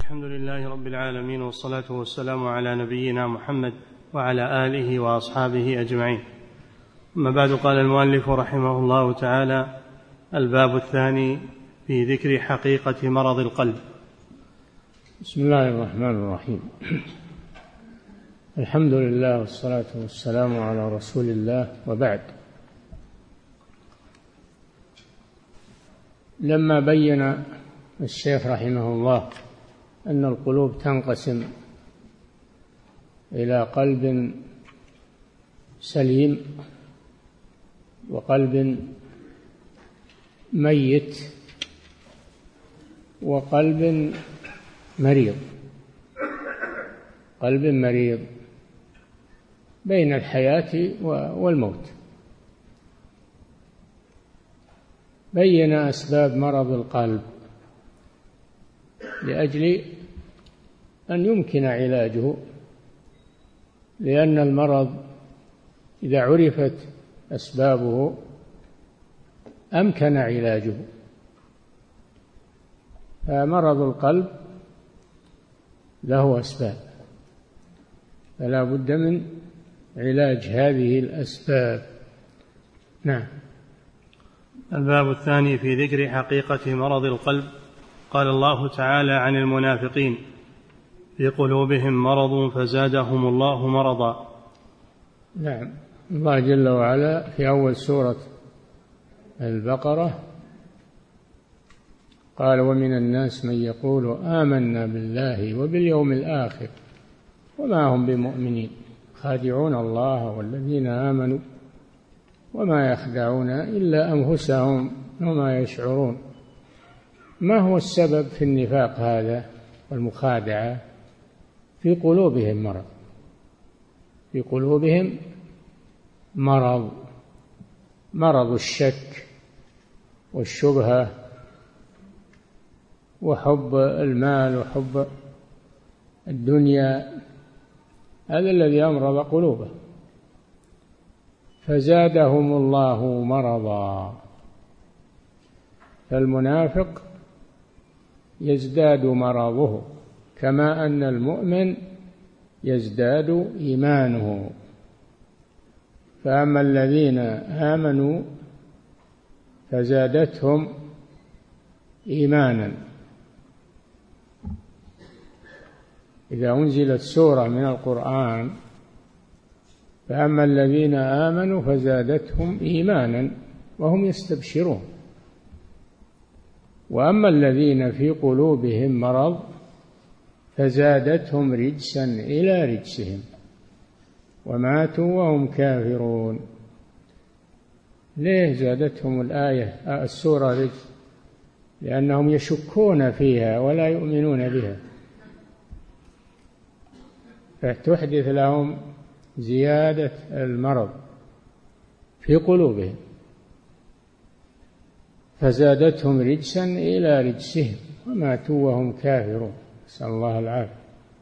الحمد لله رب العالمين، والصلاة والسلام على نبينا محمد وعلى آله وأصحابه أجمعين. أما بعد، قال المؤلف رحمه الله تعالى: الباب الثاني في ذكر حقيقة مرض القلب. بسم الله الرحمن الرحيم. الحمد لله والصلاة والسلام على رسول الله، وبعد. لما بين الشيخ رحمه الله أن القلوب تنقسم إلى قلب سليم وقلب ميت وقلب مريض، قلب مريض بين الحياة والموت، بين أسباب مرض القلب لأجل أن يمكن علاجه، لأن المرض إذا عرفت أسبابه أمكن علاجه. فمرض القلب له أسباب، فلا بد من علاج هذه الأسباب. نعم. الباب الثاني في ذكر حقيقة مرض القلب. قال الله تعالى عن المنافقين: في قلوبهم مرض فزادهم الله مرضا. نعم. الله جل وعلا في أول سورة البقرة قال: ومن الناس من يقول آمنا بالله وباليوم الآخر وما هم بمؤمنين خادعون الله والذين آمنوا وما يخدعون إلا أنفسهم وما يشعرون. ما هو السبب في النفاق هذا والمخادعة؟ في قلوبهم مرض، في قلوبهم مرض، مرض الشك والشبهة وحب المال وحب الدنيا، هذا الذي أمرض قلوبه. فزادهم الله مرضا. فالمنافق يزداد مرضه كما أن المؤمن يزداد إيمانه. فأما الذين آمنوا فزادتهم إيمانا. إذا أنزلت سورة من القرآن فأما الذين آمنوا فزادتهم إيمانا وهم يستبشرون، وأما الذين في قلوبهم مرض فزادتهم رجسا إلى رجسهم وماتوا وهم كافرون. ليه زادتهم السورة رجس؟ لأنهم يشكون فيها ولا يؤمنون بها، فتحدث لهم زيادة المرض في قلوبهم. فزادتهم رجسا إلى رجسهم وماتوا وهم كافرون، نسأل الله العافية.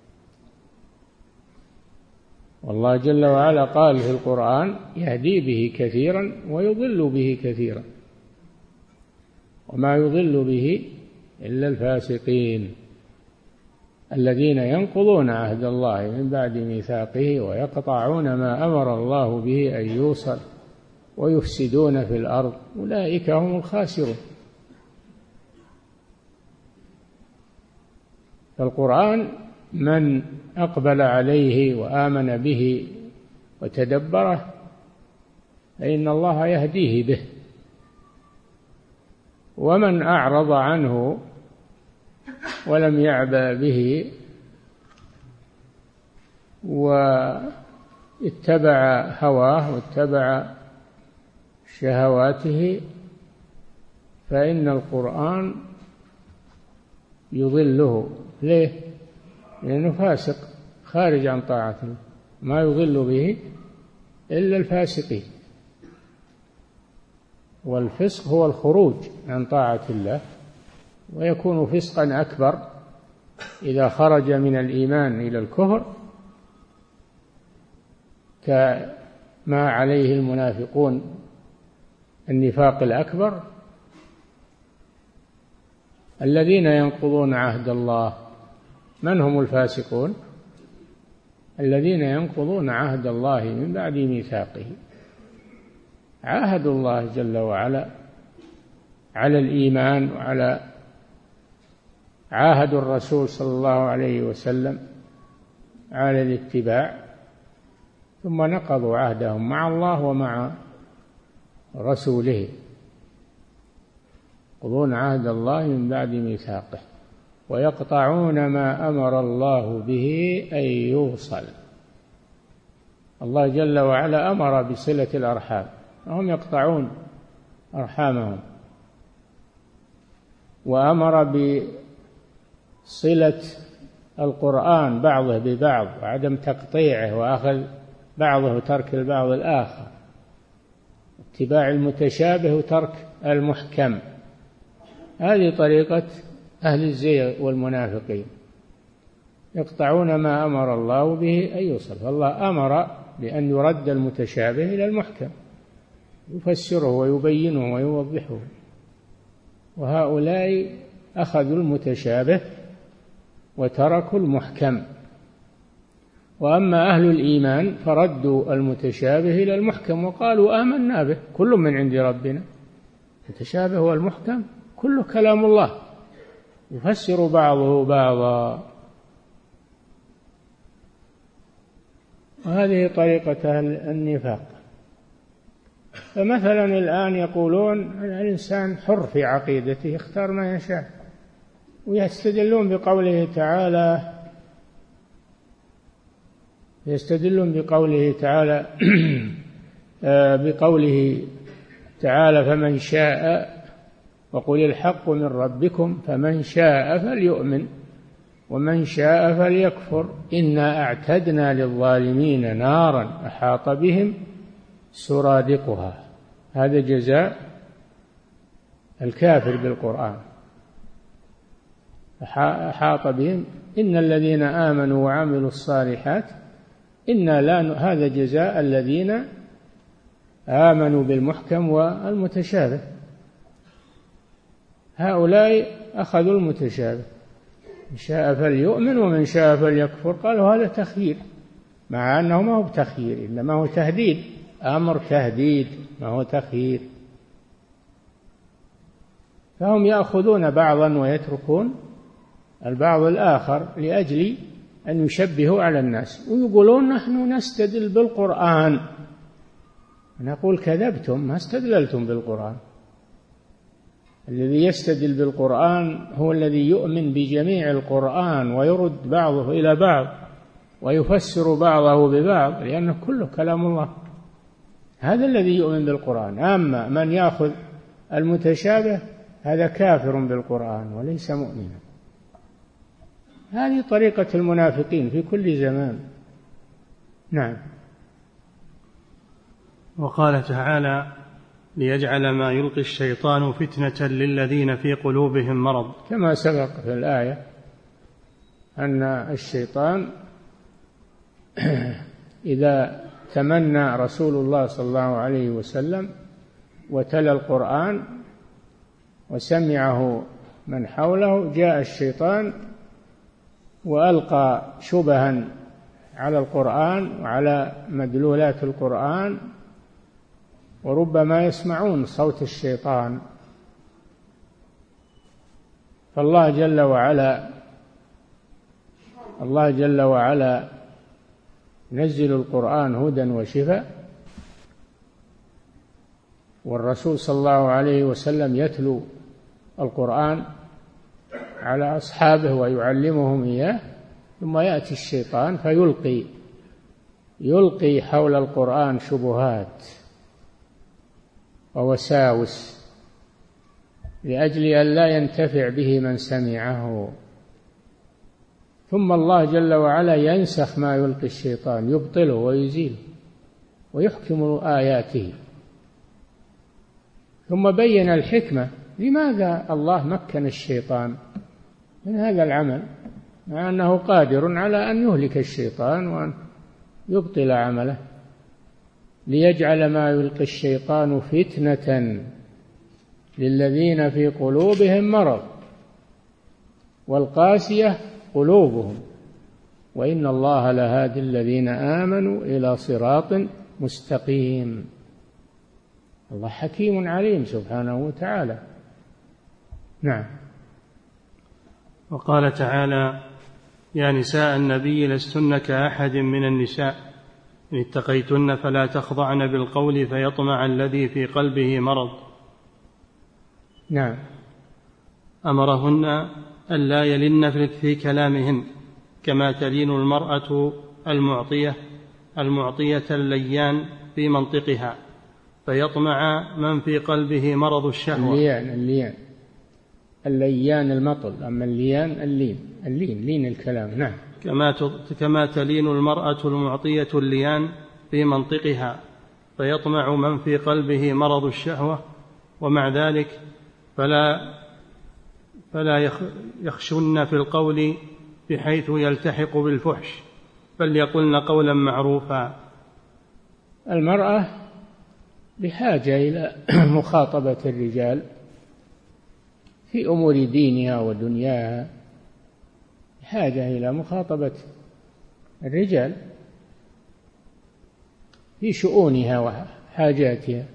والله جل وعلا قال في القرآن: يهدي به كثيرا ويضل به كثيرا وما يضل به إلا الفاسقين الذين ينقضون عهد الله من بعد ميثاقه ويقطعون ما أمر الله به أن يوصل ويفسدون في الأرض، أولئك هم الخاسرون. فالقرآن من أقبل عليه وآمن به وتدبره فإن الله يهديه به، ومن أعرض عنه ولم يعبأ به واتبع هواه واتبع شهواته فإن القرآن يضله. ليه؟ لأنه فاسق خارج عن طاعة الله، ما يضل به إلا الفاسقين. والفسق هو الخروج عن طاعة الله، ويكون فسقا أكبر إذا خرج من الإيمان إلى الكفر، كما عليه المنافقون النفاق الأكبر الذين ينقضون عهد الله من هم الفاسقون؟ الذين ينقضون عهد الله من بعد ميثاقه. عاهدوا الله جل وعلا على الإيمان، وعلى عاهدوا الرسول صلى الله عليه وسلم على الاتباع، ثم نقضوا عهدهم مع الله ومع رسوله، ينقضون عهد الله من بعد ميثاقه ويقطعون ما أمر الله به أن يوصل. الله جل وعلا أمر بصلة الأرحام وهم يقطعون أرحامهم، وأمر بصلة القرآن بعضه ببعض وعدم تقطيعه وأخذ بعضه وترك البعض الآخر، اتباع المتشابه وترك المحكم. هذه طريقة أهل الزيغ والمنافقين، يقطعون ما أمر الله به أن يوصل. فالله أمر بأن يرد المتشابه إلى المحكم، يفسره ويبينه ويوضحه، وهؤلاء أخذوا المتشابه وتركوا المحكم. وأما أهل الإيمان فردوا المتشابه إلى المحكم وقالوا آمنا به كل من عند ربنا. المتشابه والمحكم كله كلام الله يفسر بعضه بعضا، وهذه طريقة أهل النفاق. فمثلا الآن يقولون الإنسان حر في عقيدته يختار ما يشاء، ويستدلون بقوله تعالى فمن شاء وقل الحق من ربكم فمن شاء فليؤمن ومن شاء فليكفر إنا أعتدنا للظالمين نارا أحاط بهم سرادقها. هذا جزاء الكافر بالقرآن، أحاط بهم إن الذين آمنوا وعملوا الصالحات هذا جزاء الذين آمنوا بالمحكم والمتشابه. هؤلاء أخذوا المتشابه، من شاء فليؤمن ومن شاء فليكفر. قالوا هذا تخيير، مع أنه ما هو بتخيير إنما هو تهديد، أمر تهديد ما هو تخيير. فهم يأخذون بعضا ويتركون البعض الآخر لأجل أن يشبهوا على الناس، ويقولون نحن نستدل بالقرآن. نقول كذبتم، ما استدللتم بالقرآن. الذي يستدل بالقرآن هو الذي يؤمن بجميع القرآن ويرد بعضه إلى بعض ويفسر بعضه ببعض، لأنه كله كلام الله. هذا الذي يؤمن بالقرآن. أما من يأخذ المتشابه هذا كافر بالقرآن وليس مؤمنا. هذه طريقة المنافقين في كل زمان. نعم. وقال تعالى ليجعل ما يلقي الشيطان فتنة للذين في قلوبهم مرض، كما سبق في الآية أن الشيطان إذا تمنى رسول الله صلى الله عليه وسلم وتلا القرآن وسمعه من حوله، جاء الشيطان وألقى شبها على القرآن وعلى مدلولات القرآن، وربما يسمعون صوت الشيطان. فالله جل وعلا ينزل القرآن هدى وشفاء، والرسول صلى الله عليه وسلم يتلو القرآن على أصحابه ويعلمهم إياه، ثم يأتي الشيطان يلقي حول القرآن شبهات ووساوس لأجل أن لا ينتفع به من سمعه. ثم الله جل وعلا ينسخ ما يلقي الشيطان، يبطله ويزيله ويحكم آياته. ثم بين الحكمة لماذا الله مكن الشيطان من هذا العمل، مع أنه قادر على أن يهلك الشيطان وأن يبطل عمله. ليجعل ما يلقي الشيطان فتنة للذين في قلوبهم مرض والقاسية قلوبهم وإن الله لهادي الذين آمنوا إلى صراط مستقيم. الله حكيم عليم سبحانه وتعالى. نعم. وقال تعالى: يا نساء النبي لستن كأحد من النساء إن اتقيتن فلا تخضعن بالقول فيطمع الذي في قلبه مرض. نعم. أمرهن ألا يلن في كلامهن كما تلين المرأة المعطية الليان في منطقها فيطمع من في قلبه مرض الشهوة. الليان المطل، أما الليان اللين الكلام. نعم. كما تلين المرأة المعطية الليان في منطقها فيطمع من في قلبه مرض الشهوة، ومع ذلك فلا يخشن في القول بحيث يلتحق بالفحش، بل يقولن قولا معروفا. المرأة بحاجة إلى مخاطبة الرجال في أمور دينها ودنياها، بحاجة إلى مخاطبة الرجال في شؤونها وحاجاتها،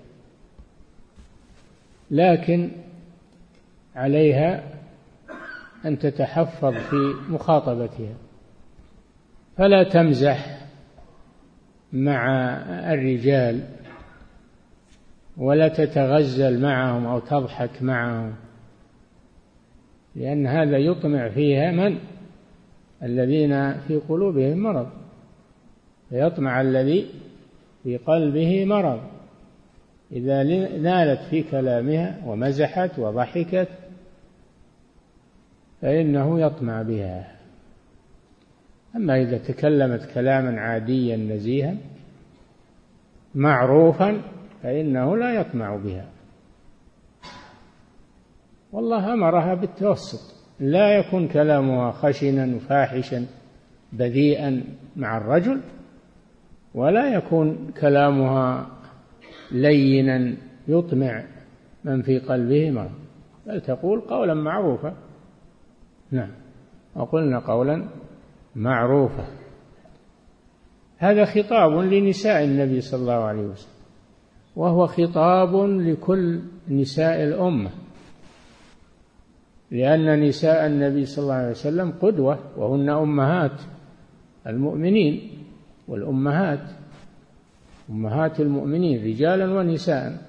لكن عليها أن تتحفظ في مخاطبتها، فلا تمزح مع الرجال ولا تتغزل معهم أو تضحك معهم، لأن هذا يطمع فيها الذين في قلوبهم مرض، فيطمع الذي في قلبه مرض إذا نالت في كلامها ومزحت وضحكت فإنه يطمع بها. أما إذا تكلمت كلاما عاديا نزيها معروفا فإنه لا يطمع بها. والله أمرها بالتوسط، لا يكون كلامها خشنا فاحشا بذيئا مع الرجل، ولا يكون كلامها لينا يطمع من في قلبه مرض، بل تقول قولا معروفا. نعم. وقلنا قولا معروفا. هذا خطاب لنساء النبي صلى الله عليه وسلم، وهو خطاب لكل نساء الأمة، لأن نساء النبي صلى الله عليه وسلم قدوة، وهن أمهات المؤمنين، والأمهات أمهات المؤمنين رجالا ونساء،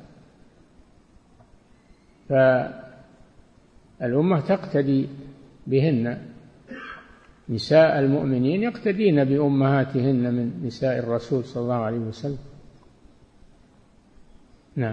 فالأمة تقتدي بهن. نساء المؤمنين يقتدين بأمهاتهن من نساء الرسول صلى الله عليه وسلم. نعم.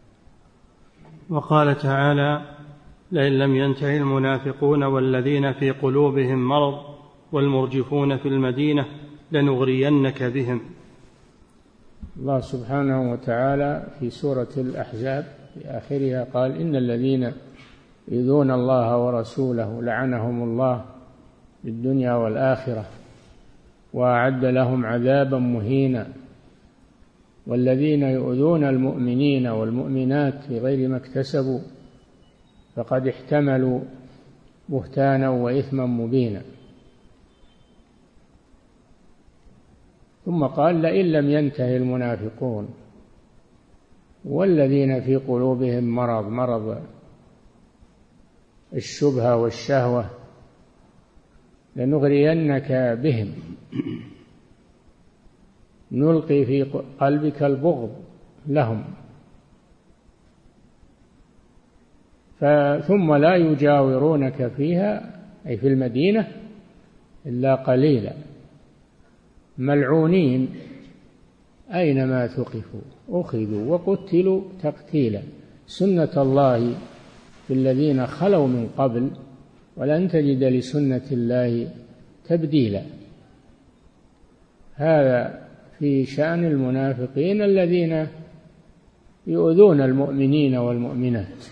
وقال تعالى: لئن لم ينته المنافقون والذين في قلوبهم مرض والمرجفون في المدينة لنغرينك بهم. الله سبحانه وتعالى في سورة الأحزاب في آخرها قال: إن الذين يؤذون الله ورسوله لعنهم الله في الدنيا والآخرة وأعد لهم عذابا مهينا، والذين يؤذون المؤمنين والمؤمنات بغير ما اكتسبوا فقد احتملوا بهتانا وإثما مبينا. ثم قال: لئن لم ينته المنافقون والذين في قلوبهم مرض الشبهة والشهوة لنغرينك بهم، نلقي في قلبك البغض لهم، ثم لا يجاورونك فيها أي في المدينة إلا قليلا، ملعونين أينما ثقفوا أخذوا وقتلوا تقتيلا، سنة الله في الذين خلوا من قبل ولن تجد لسنة الله تبديلا. هذا في شأن المنافقين الذين يؤذون المؤمنين والمؤمنات،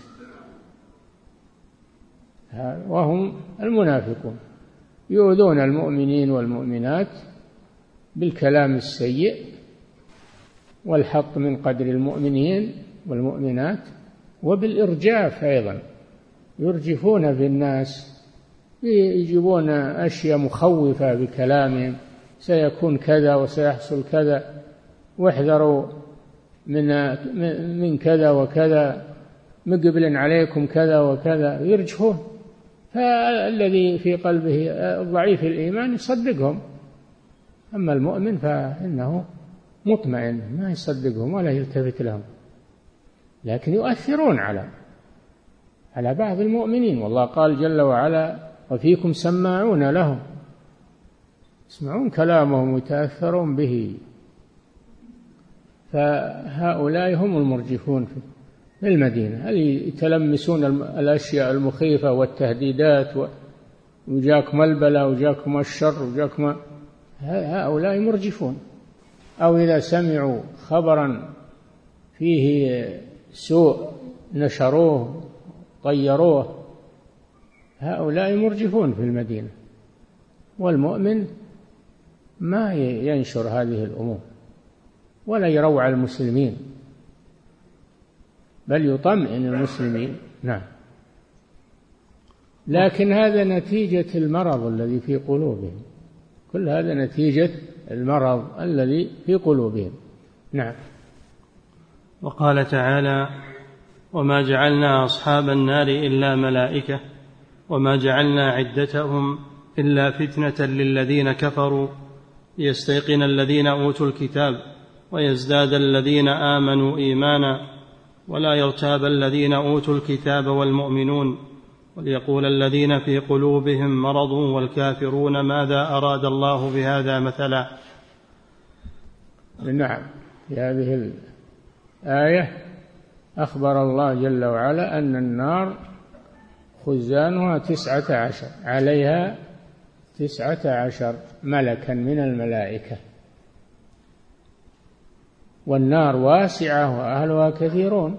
وهم المنافقون يؤذون المؤمنين والمؤمنات بالكلام السيء والحط من قدر المؤمنين والمؤمنات، وبالإرجاف أيضا، يرجفون في الناس يجيبون أشياء مخوفة بكلامهم، سيكون كذا وسيحصل كذا، واحذروا من كذا وكذا، مقبل عليكم كذا وكذا، يرجفون. فالذي في قلبه ضعيف الإيمان يصدقهم، أما المؤمن فإنه مطمئن ما يصدقهم ولا يلتفت لهم، لكن يؤثرون على بعض المؤمنين. والله قال جل وعلا: وفيكم سماعون لهم، يسمعون كلامهم ويتأثرون به. فهؤلاء هم المرجفون في المدينة، اللي يتلمسون الأشياء المخيفة والتهديدات، وجاكم البلاء وجاكم الشر وجاكم، هؤلاء مرجفون. أو إذا سمعوا خبرا فيه سوء نشروه طيروه، هؤلاء مرجفون في المدينة. والمؤمن ما ينشر هذه الأمور ولا يروع المسلمين، بل يطمئن المسلمين. نعم. لكن هذا نتيجة المرض الذي في قلوبهم، كل هذا نتيجة المرض الذي في قلوبهم. نعم. وقال تعالى: وما جعلنا أصحاب النار إلا ملائكة وما جعلنا عدتهم إلا فتنة للذين كفروا ليستيقن الذين أوتوا الكتاب ويزداد الذين آمنوا إيمانا ولا يرتاب الذين أوتوا الكتاب والمؤمنون وليقول الذين في قلوبهم مرض والكافرون ماذا أراد الله بهذا مثلا. نعم. في هذه الآية أخبر الله جل وعلا أن النار خزانها 19 عليها 19 ملكا من الملائكة، والنار واسعة وأهلها كثيرون.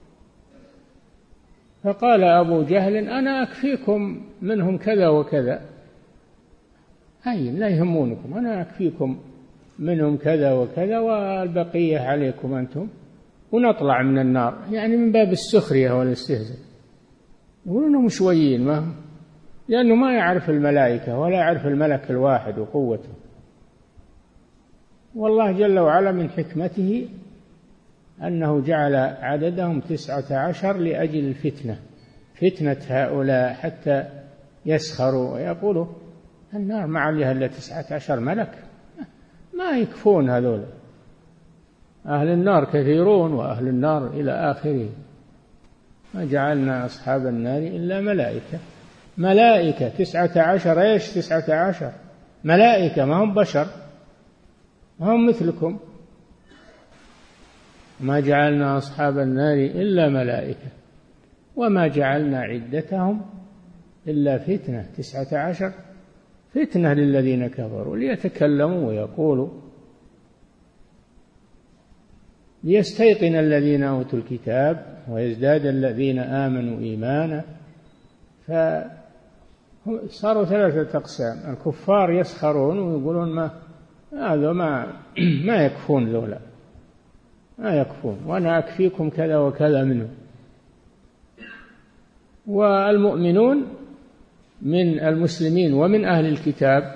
فقال أبو جهل: أنا أكفيكم منهم كذا وكذا، أي لا يهمونكم، أنا أكفيكم منهم كذا وكذا والبقية عليكم أنتم، ونطلع من النار، يعني من باب السخرية والاستهزاء. يقولون شويين، لأنه ما يعرف الملائكة ولا يعرف الملك الواحد وقوته. والله جل وعلا من حكمته أنه جعل عددهم 19 لأجل الفتنة، فتنة هؤلاء حتى يسخروا ويقولوا النار ما عليها إلا 19 ملك، ما يكفون هذول، أهل النار كثيرون وأهل النار إلى آخره. ما جعلنا أصحاب النار إلا ملائكة، ملائكة 19. إيش 19؟ ملائكة، ما هم بشر، ما هم مثلكم. ما جعلنا أصحاب النار إلا ملائكة وما جعلنا عدتهم إلا فتنة، 19 فتنة للذين كفروا ليتكلموا ويقولوا ليستيقن الذين أوتوا الكتاب ويزداد الذين آمنوا إيمانا. فصاروا 3 أقسام: الكفار يسخرون ويقولون ما يكفون ذولا، ما يكفون، وأنا أكفيكم كذا وكذا منه. والمؤمنون من المسلمين ومن أهل الكتاب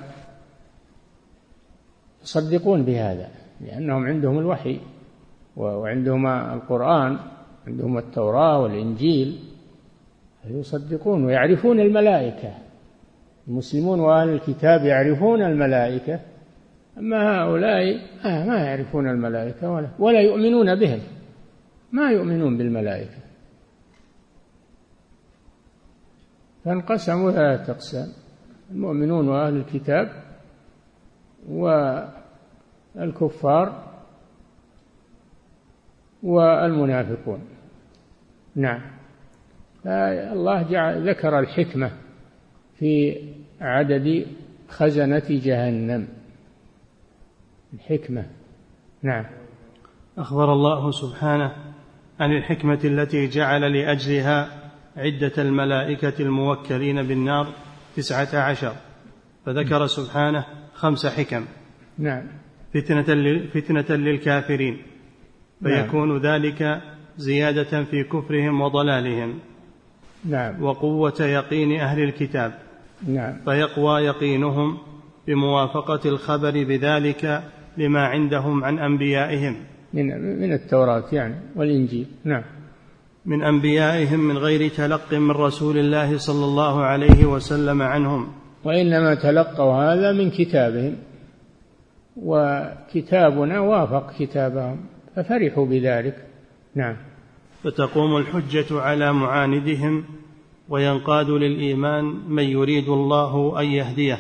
يصدقون بهذا، لأنهم عندهم الوحي وعندهم القرآن، عندهم التوراة والإنجيل، يصدقون ويعرفون الملائكة. المسلمون وأهل الكتاب يعرفون الملائكة، أما هؤلاء ما يعرفون الملائكة ولا يؤمنون بهم، ما يؤمنون بالملائكة. فانقسموا 3 أقسام: المؤمنون وأهل الكتاب والكفار والمنافقون. نعم. الله ذكر الحكمة في عدد خزنة جهنم، الحكمة. نعم. أخبر الله سبحانه عن الحكمة التي جعل لأجلها عدة الملائكة الموكلين بالنار 19، فذكر سبحانه 5 حكم. نعم. فتنة للكافرين، فيكون ذلك زيادة في كفرهم وضلالهم. نعم. وقوة يقين أهل الكتاب، نعم. فيقوى يقينهم بموافقة الخبر بذلك لما عندهم عن أنبيائهم من التوراة يعني والإنجيل. نعم. من أنبيائهم من غير تلق من رسول الله صلى الله عليه وسلم عنهم، وإنما تلقوا هذا من كتابهم، وكتابنا وافق كتابهم ففرحوا بذلك. نعم. فتقوم الحجة على معاندهم وينقاد للإيمان من يريد الله أن يهديه،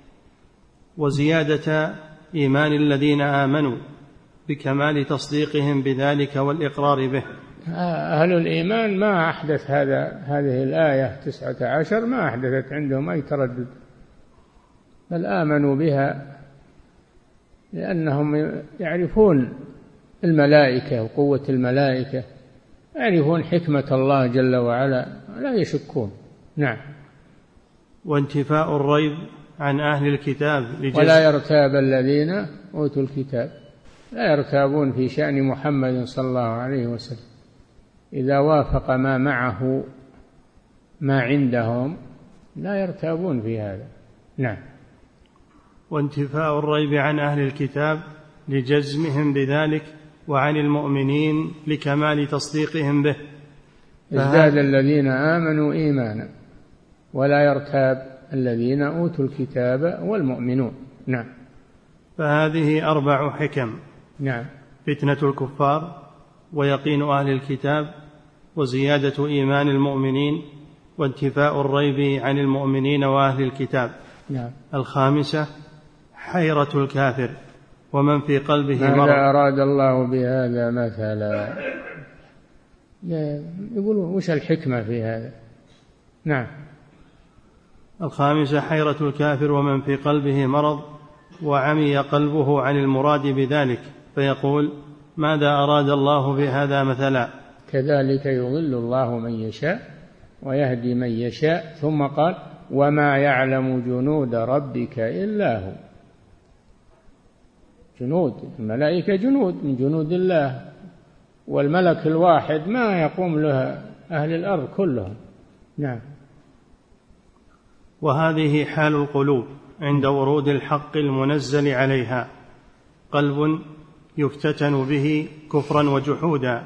وزيادة إيمان الذين آمنوا بكمال تصديقهم بذلك والإقرار به. أهل الإيمان ما أحدث هذه الآية 19 ما أحدثت عندهم أي تردد، بل آمنوا بها لأنهم يعرفون الملائكة وقوة الملائكة، يعرفون حكمة الله جل وعلا، لا يشكون. نعم. وانتفاء الريب عن أهل الكتاب ولا يرتاب الذين أوتوا الكتاب، لا يرتابون في شأن محمد صلى الله عليه وسلم، إذا وافق ما معه ما عندهم لا يرتابون في هذا. نعم. وانتفاء الريب عن أهل الكتاب لجزمهم بذلك، وعن المؤمنين لكمال تصديقهم به. ازداد الذين آمنوا إيمانا ولا يرتاب الذين أوتوا الكتاب والمؤمنون. نعم. فهذه 4 حكم. نعم. فتنة الكفار، ويقين أهل الكتاب، وزيادة إيمان المؤمنين، وانتفاء الريب عن المؤمنين وأهل الكتاب. نعم. 5 حيرة الكافر ومن في قلبه مرض. ماذا أراد الله بهذا مثلا؟ يقول وش الحكمة في هذا؟ نعم. 5 حيرة الكافر ومن في قلبه مرض وعمي قلبه عن المراد بذلك، فيقول ماذا أراد الله بهذا مثلا؟ كذلك يضل الله من يشاء ويهدي من يشاء. ثم قال وما يعلم جنود ربك إلا هو. جنود الملائكة جنود من جنود الله، والملك الواحد ما يقوم له أهل الأرض كلهم. نعم. وهذه حال القلوب عند ورود الحق المنزل عليها، قلب يفتتن به كفرا وجحودا.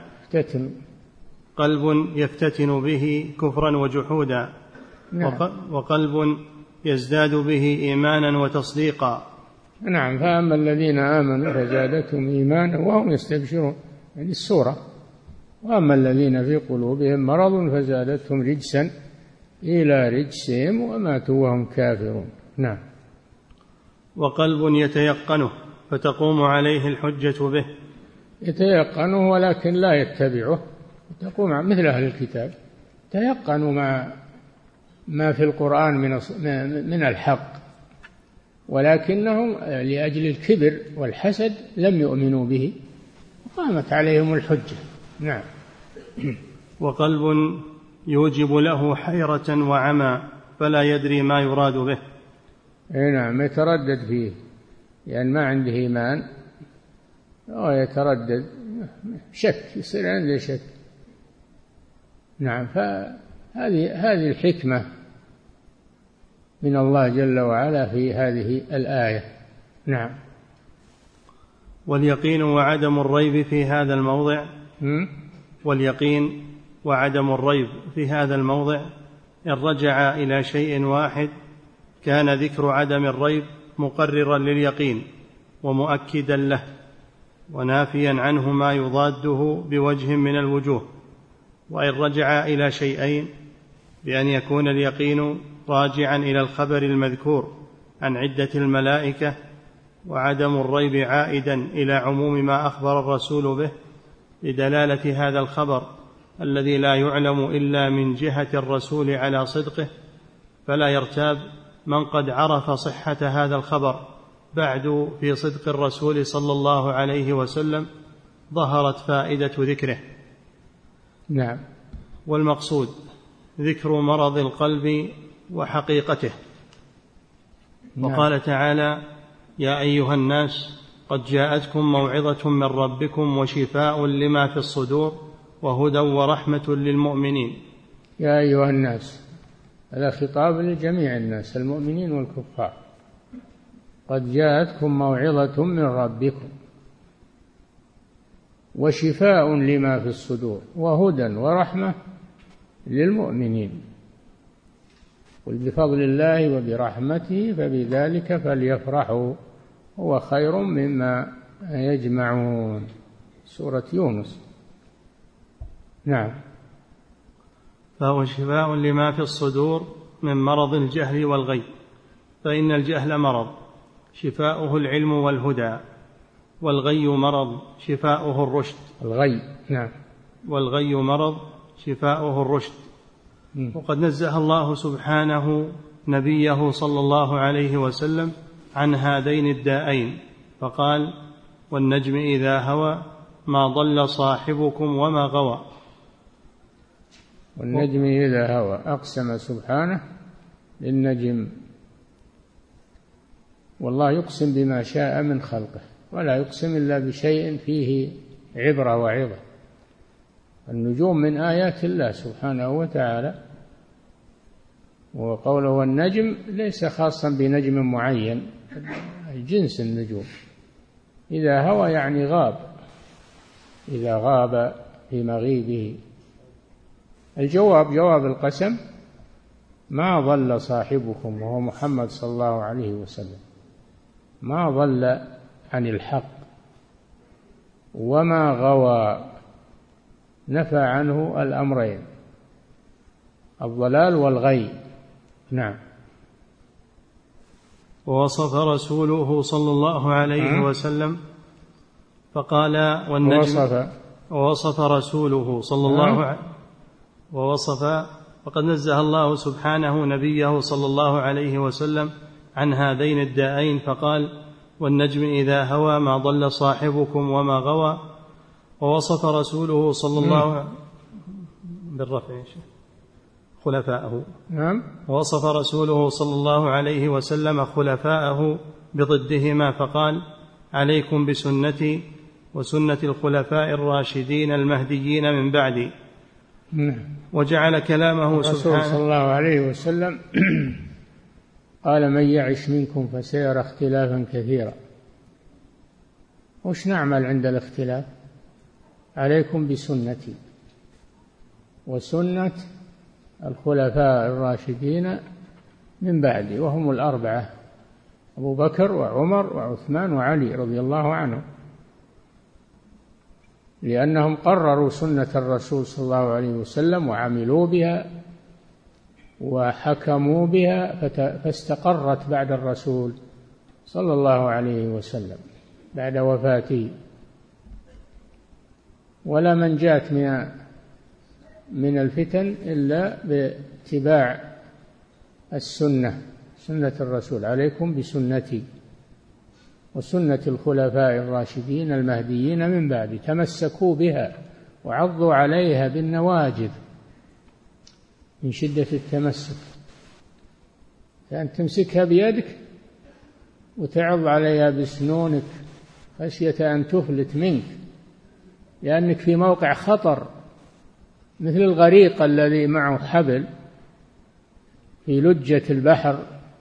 قلب يفتتن به كفرا وجحودا. نعم. وقلب يزداد به إيمانا وتصديقا. نعم. فأما الذين آمنوا فزادتهم إيمانا وهم يستبشرون، يعني السورة. وأما الذين في قلوبهم مرض فزادتهم رجسا إلى رجسهم وماتوا وهم كافرون. نعم. وقلب يتيقنه فتقوم عليه الحجة به. يتيقنه ولكن لا يتبعه، تقوم مثل أهل الكتاب تيقنوا ما في القرآن من الحق، ولكنهم لأجل الكبر والحسد لم يؤمنوا به، قامت عليهم الحجة. نعم. وقلب يوجب له حيرة وعمى فلا يدري ما يراد به. نعم. يتردد فيه يعني ما عنده إيمان، أو يتردد شك، يصير عنده شك. نعم. فهذه الحكمة من الله جل وعلا في هذه الآية. نعم. واليقين وعدم الريب في هذا الموضع. واليقين وعدم الريب في هذا الموضع إن رجع إلى شيء واحد كان ذكر عدم الريب مقررا لليقين ومؤكدا له، ونافيا عنه ما يضاده بوجه من الوجوه. وإن رجع إلى شيئين بأن يكون اليقين راجعا إلى الخبر المذكور عن عدة الملائكة، وعدم الريب عائدا إلى عموم ما أخبر الرسول به لدلالة هذا الخبر الذي لا يعلم إلا من جهة الرسول على صدقه، فلا يرتاب من قد عرف صحة هذا الخبر بعد في صدق الرسول صلى الله عليه وسلم ظهرت فائدة ذكره. نعم. والمقصود ذكر مرض القلب وحقيقته. نعم. وقال تعالى يا أيها الناس قد جاءتكم موعظة من ربكم وشفاء لما في الصدور وهدى ورحمة للمؤمنين. يا أيها الناس هذا خطاب لجميع الناس المؤمنين والكفار. قد جاءتكم موعظة من ربكم وشفاء لما في الصدور وهدى ورحمة للمؤمنين. قل بفضل الله وبرحمته فبذلك فليفرحوا هو خير مما يجمعون. سورة يونس. نعم. فهو شفاء لما في الصدور من مرض الجهل والغي، فإن الجهل مرض شفاؤه العلم والهدى، والغي مرض شفاؤه الرشد. الغي، نعم. والغي مرض شفاؤه الرشد. وقد نزه الله سبحانه نبيه صلى الله عليه وسلم عن هذين الداءين فقال: والنجم إذا هوى ما ضل صاحبكم وما غوى. والنجم إذا هوى، أقسم سبحانه للنجم، والله يقسم بما شاء من خلقه ولا يقسم إلا بشيء فيه عبرة وعظة. النجوم من آيات الله سبحانه وتعالى، وقوله والنجم ليس خاصا بنجم معين، جنس النجوم. إذا هوى يعني غاب، إذا غاب في مغيبه. الجواب جواب القسم: ما ضل صاحبكم، وهو محمد صلى الله عليه وسلم، ما ضل عن الحق وما غوى، نفى عنه الأمرين، الضلال والغي. نعم. ووصف رسوله صلى الله عليه وسلم فقال: والنجم. ووصف رسوله صلى الله عليه فقد نزه الله سبحانه نبيه صلى الله عليه وسلم عن هذين الداءين فقال: والنجم إذا هوى ما ضل صاحبكم وما غوى. ووصف رسوله صلى الله بالرفع خلفاءه. نعم. ووصف رسوله صلى الله عليه وسلم خلفاءه بضدهما فقال: عليكم بسنتي وسنة الخلفاء الراشدين المهديين من بعدي. وجعل كلامه سبحانه صلى الله عليه وسلم قال: من يعش منكم فسيرى اختلافا كثيرا. وش نعمل عند الاختلاف؟ عليكم بسنتي وسنة الخلفاء الراشدين من بعدي، وهم الأربعة: أبو بكر وعمر وعثمان وعلي رضي الله عنهم، لأنهم قرروا سنة الرسول صلى الله عليه وسلم وعملوا بها وحكموا بها فاستقرت بعد الرسول صلى الله عليه وسلم بعد وفاته. ولا من جاءت من الفتن إلا باتباع السنة، سنة الرسول: عليكم بسنتي وسنة الخلفاء الراشدين المهديين من بعد. تمسكوا بها وعضوا عليها بالنواجذ من شدة التمسك، فأن تمسكها بيدك وتعض عليها بسنونك خشية أن تفلت منك، لأنك في موقع خطر، مثل الغريق الذي معه حبل في لجة البحر،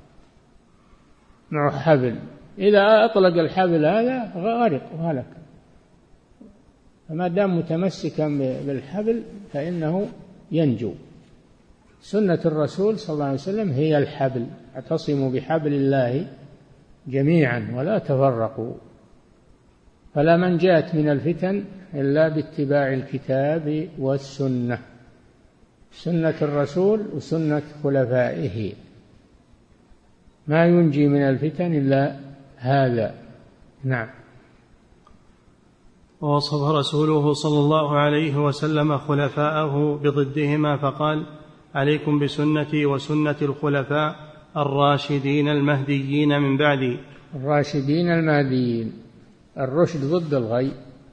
معه حبل، إذا أطلق الحبل هذا غرق وهلك. فما دام متمسكا بالحبل فإنه ينجو. سنة الرسول صلى الله عليه وسلم هي الحبل: اعتصموا بحبل الله جميعا ولا تفرقوا. فلا من جاءت من الفتن إلا باتباع الكتاب والسنة، سنة الرسول وسنة خلفائه. ما ينجي من الفتن إلا هذا. نعم. ووصف رسوله صلى الله عليه وسلم خلفاءه بضدهما فقال: عليكم بسنتي وسنة الخلفاء الراشدين المهديين من بعدي. الراشدين المهديين، الرشد ضد الغي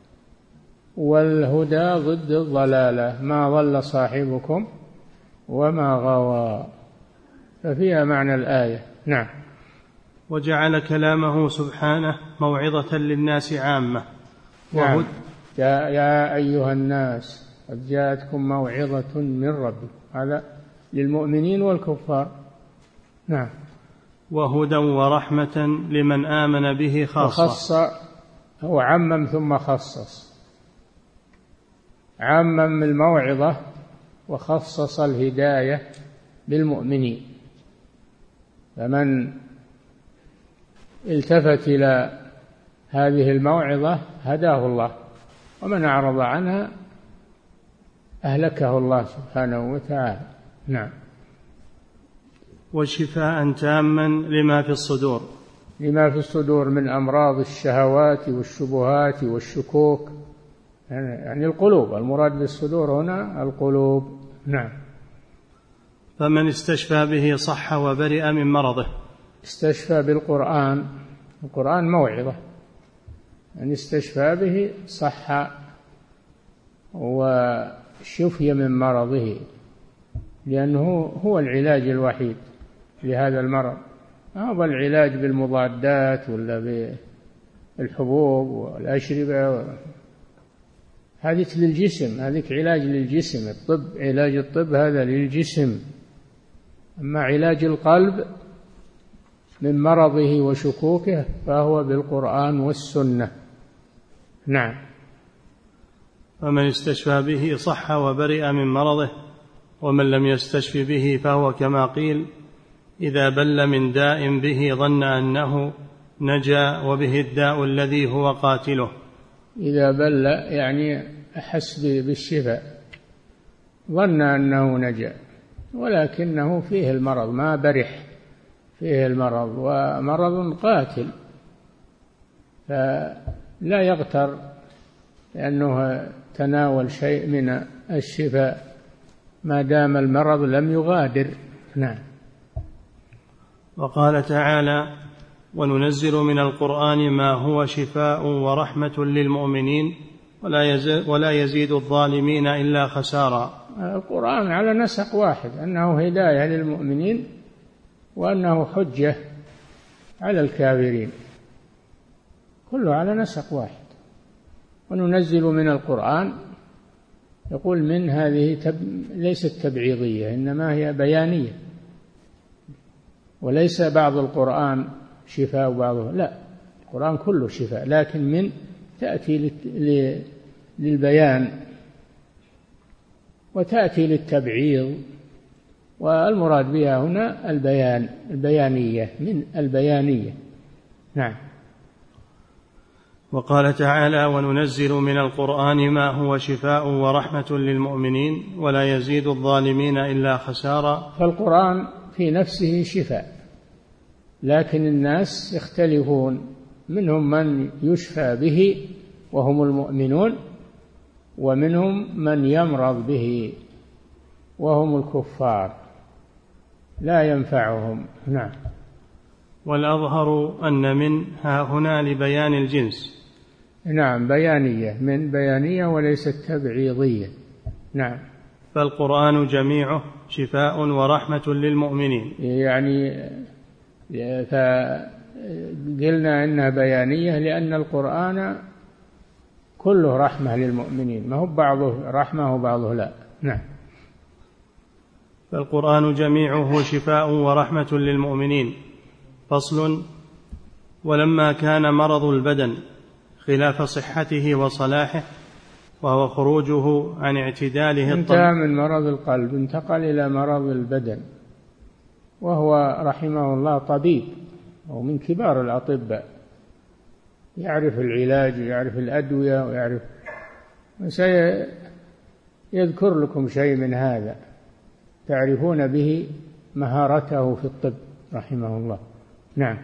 والهدى ضد الضلالة. ما ضل صاحبكم وما غوى، ففيها معنى الآية. نعم. وجعل كلامه سبحانه موعظة للناس عامة. نعم. يا أيها الناس قد جاءتكم موعظة من ربكم، هذا للمؤمنين والكفار. نعم. وهدى ورحمة لمن آمن به خاصة. وخص، هو عمم ثم خصص، عمم الموعظة وخصص الهداية بالمؤمنين، فمن التفت إلى هذه الموعظة هداه الله، ومن أعرض عنها أهلكه الله سبحانه وتعالى. نعم. وشفاء تاما لما في الصدور، لما في الصدور من أمراض الشهوات والشبهات والشكوك، يعني القلوب، المراد بالصدور هنا القلوب. نعم. فمن استشفى به صح وبرئ من مرضه. استشفى بالقرآن، القرآن موعظة، من استشفى به صح وشفي من مرضه، لأنه هو العلاج الوحيد لهذا المرض. هو العلاج بالمضادات ولا بالحبوب والأشربة، هذه للجسم، هذه علاج للجسم. الطب، علاج الطب هذا للجسم، أما علاج القلب من مرضه وشكوكه فهو بالقرآن والسنة. نعم. فمن استشفى به صح وبرئ من مرضه، ومن لم يستشف به فهو كما قيل إذا بل من داء به ظن أنه نجا وبه الداء الذي هو قاتله. إذا بل يعني أحس بالشفاء، ظن أنه نجا ولكنه فيه المرض، ما برح، فيه المرض ومرض قاتل، فلا يغتر لأنه تناول شيء من الشفاء ما دام المرض لم يغادر. نعم. وقال تعالى وننزل من القرآن ما هو شفاء ورحمة للمؤمنين ولا يزيد الظالمين إلا خسارا. القرآن على نسق واحد، أنه هداية للمؤمنين وأنه حجة على الكافرين، كله على نسق واحد. وننزل من القرآن، يقول من هذه ليست تبعيضية، إنما هي بيانية، وليس بعض القرآن شفاء وبعضه لا، القرآن كله شفاء، لكن من تأتي للبيان وتأتي للتبعيض، والمراد بها هنا البيان، البيانية، من البيانية. نعم. وقال تعالى وننزل من القرآن ما هو شفاء ورحمة للمؤمنين ولا يزيد الظالمين إلا خسارا. فالقرآن في نفسه شفاء، لكن الناس يختلفون، منهم من يشفى به وهم المؤمنون، ومنهم من يمرض به وهم الكفار لا ينفعهم. نعم. والأظهر أن من ها هنا لبيان الجنس. نعم، بيانية، من بيانية وليست تبعيضية. نعم. فالقرآن جميعه شفاء ورحمة للمؤمنين، يعني فقلنا إنها بيانية لأن القرآن كله رحمة للمؤمنين، ما هو بعضه رحمة وبعضه لا. نعم. فالقرآن جميعه شفاء ورحمة للمؤمنين. فصل. ولما كان مرض البدن خلاف صحته وصلاحه وهو خروجه عن اعتداله انتهى من مرض القلب، انتقل إلى مرض البدن، وهو رحمه الله طبيب ومن كبار الأطباء، يعرف العلاج ويعرف الأدوية ويعرف، سيذكر لكم شيء من هذا تعرفون به مهارته في الطب رحمه الله. نعم.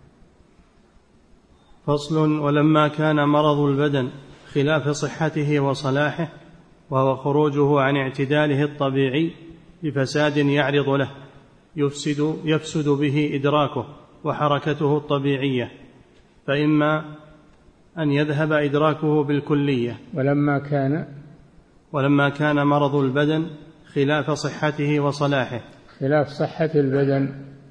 فصل. ولما كان مرض البدن خلاف صحته وصلاحه وهو خروجه عن اعتداله الطبيعي بفساد يعرض له يفسد به إدراكه وحركته الطبيعية، فإما أن يذهب إدراكه بالكلية. ولما كان مرض البدن خلاف صحته وصلاحه، خلاف صحة البدن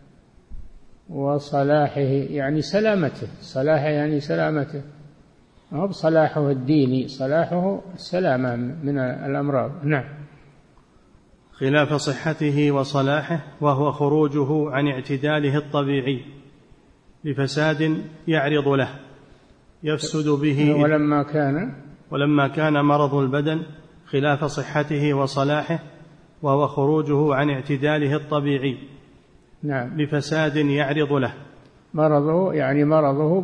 وصلاحه يعني سلامته، صلاحه يعني سلامته، ما هو بصلاحه الديني، صلاحه السلامة من الأمراض. نعم. خلاف صحته وصلاحه، وهو خروجه عن اعتداله الطبيعي لفساد يعرض له يفسد به. ولما كان مرض البدن خلاف صحته وصلاحه، وهو خروجه عن اعتداله الطبيعي نعم لفساد يعرض له. مرضه يعني مرضه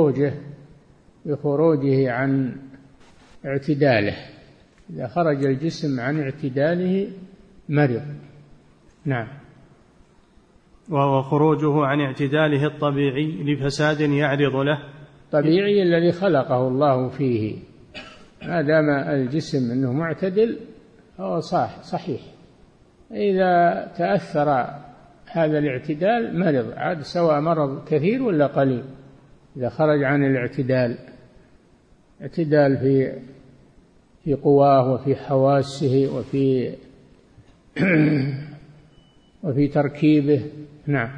بخروجه عن اعتداله. إذا خرج الجسم عن اعتداله مرض. نعم. وهو خروجه عن اعتداله الطبيعي لفساد يعرض له. طبيعي الذي خلقه الله فيه، ما دام الجسم أنه معتدل هو صحيح. إذا تأثر هذا الاعتدال مرض، عاد سواء مرض كثير ولا قليل. إذا خرج عن الاعتدال، اعتدال في قواه وفي حواسه وفي تركيبه. نعم.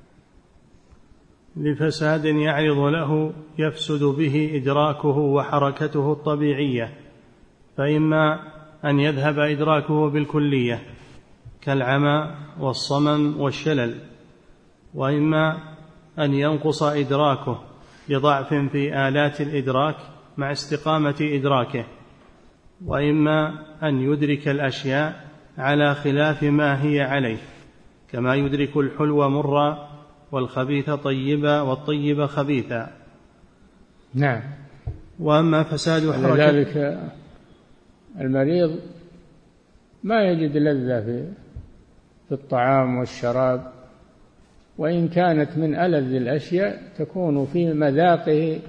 لفساد يعرض له يفسد به إدراكه وحركته الطبيعية، فإما أن يذهب إدراكه بالكلية كالعمى والصمم والشلل، وإما أن ينقص إدراكه لضعف في آلات الإدراك مع استقامة إدراكه، وإما أن يدرك الأشياء على خلاف ما هي عليه، كما يدرك الحلو مرا والخبيث طيبا والطيب خبيثا. نعم. وأما فساد حركة، لذلك المريض ما يجد لذة في الطعام والشراب، وإن كانت من ألذ الأشياء تكون في مذاقه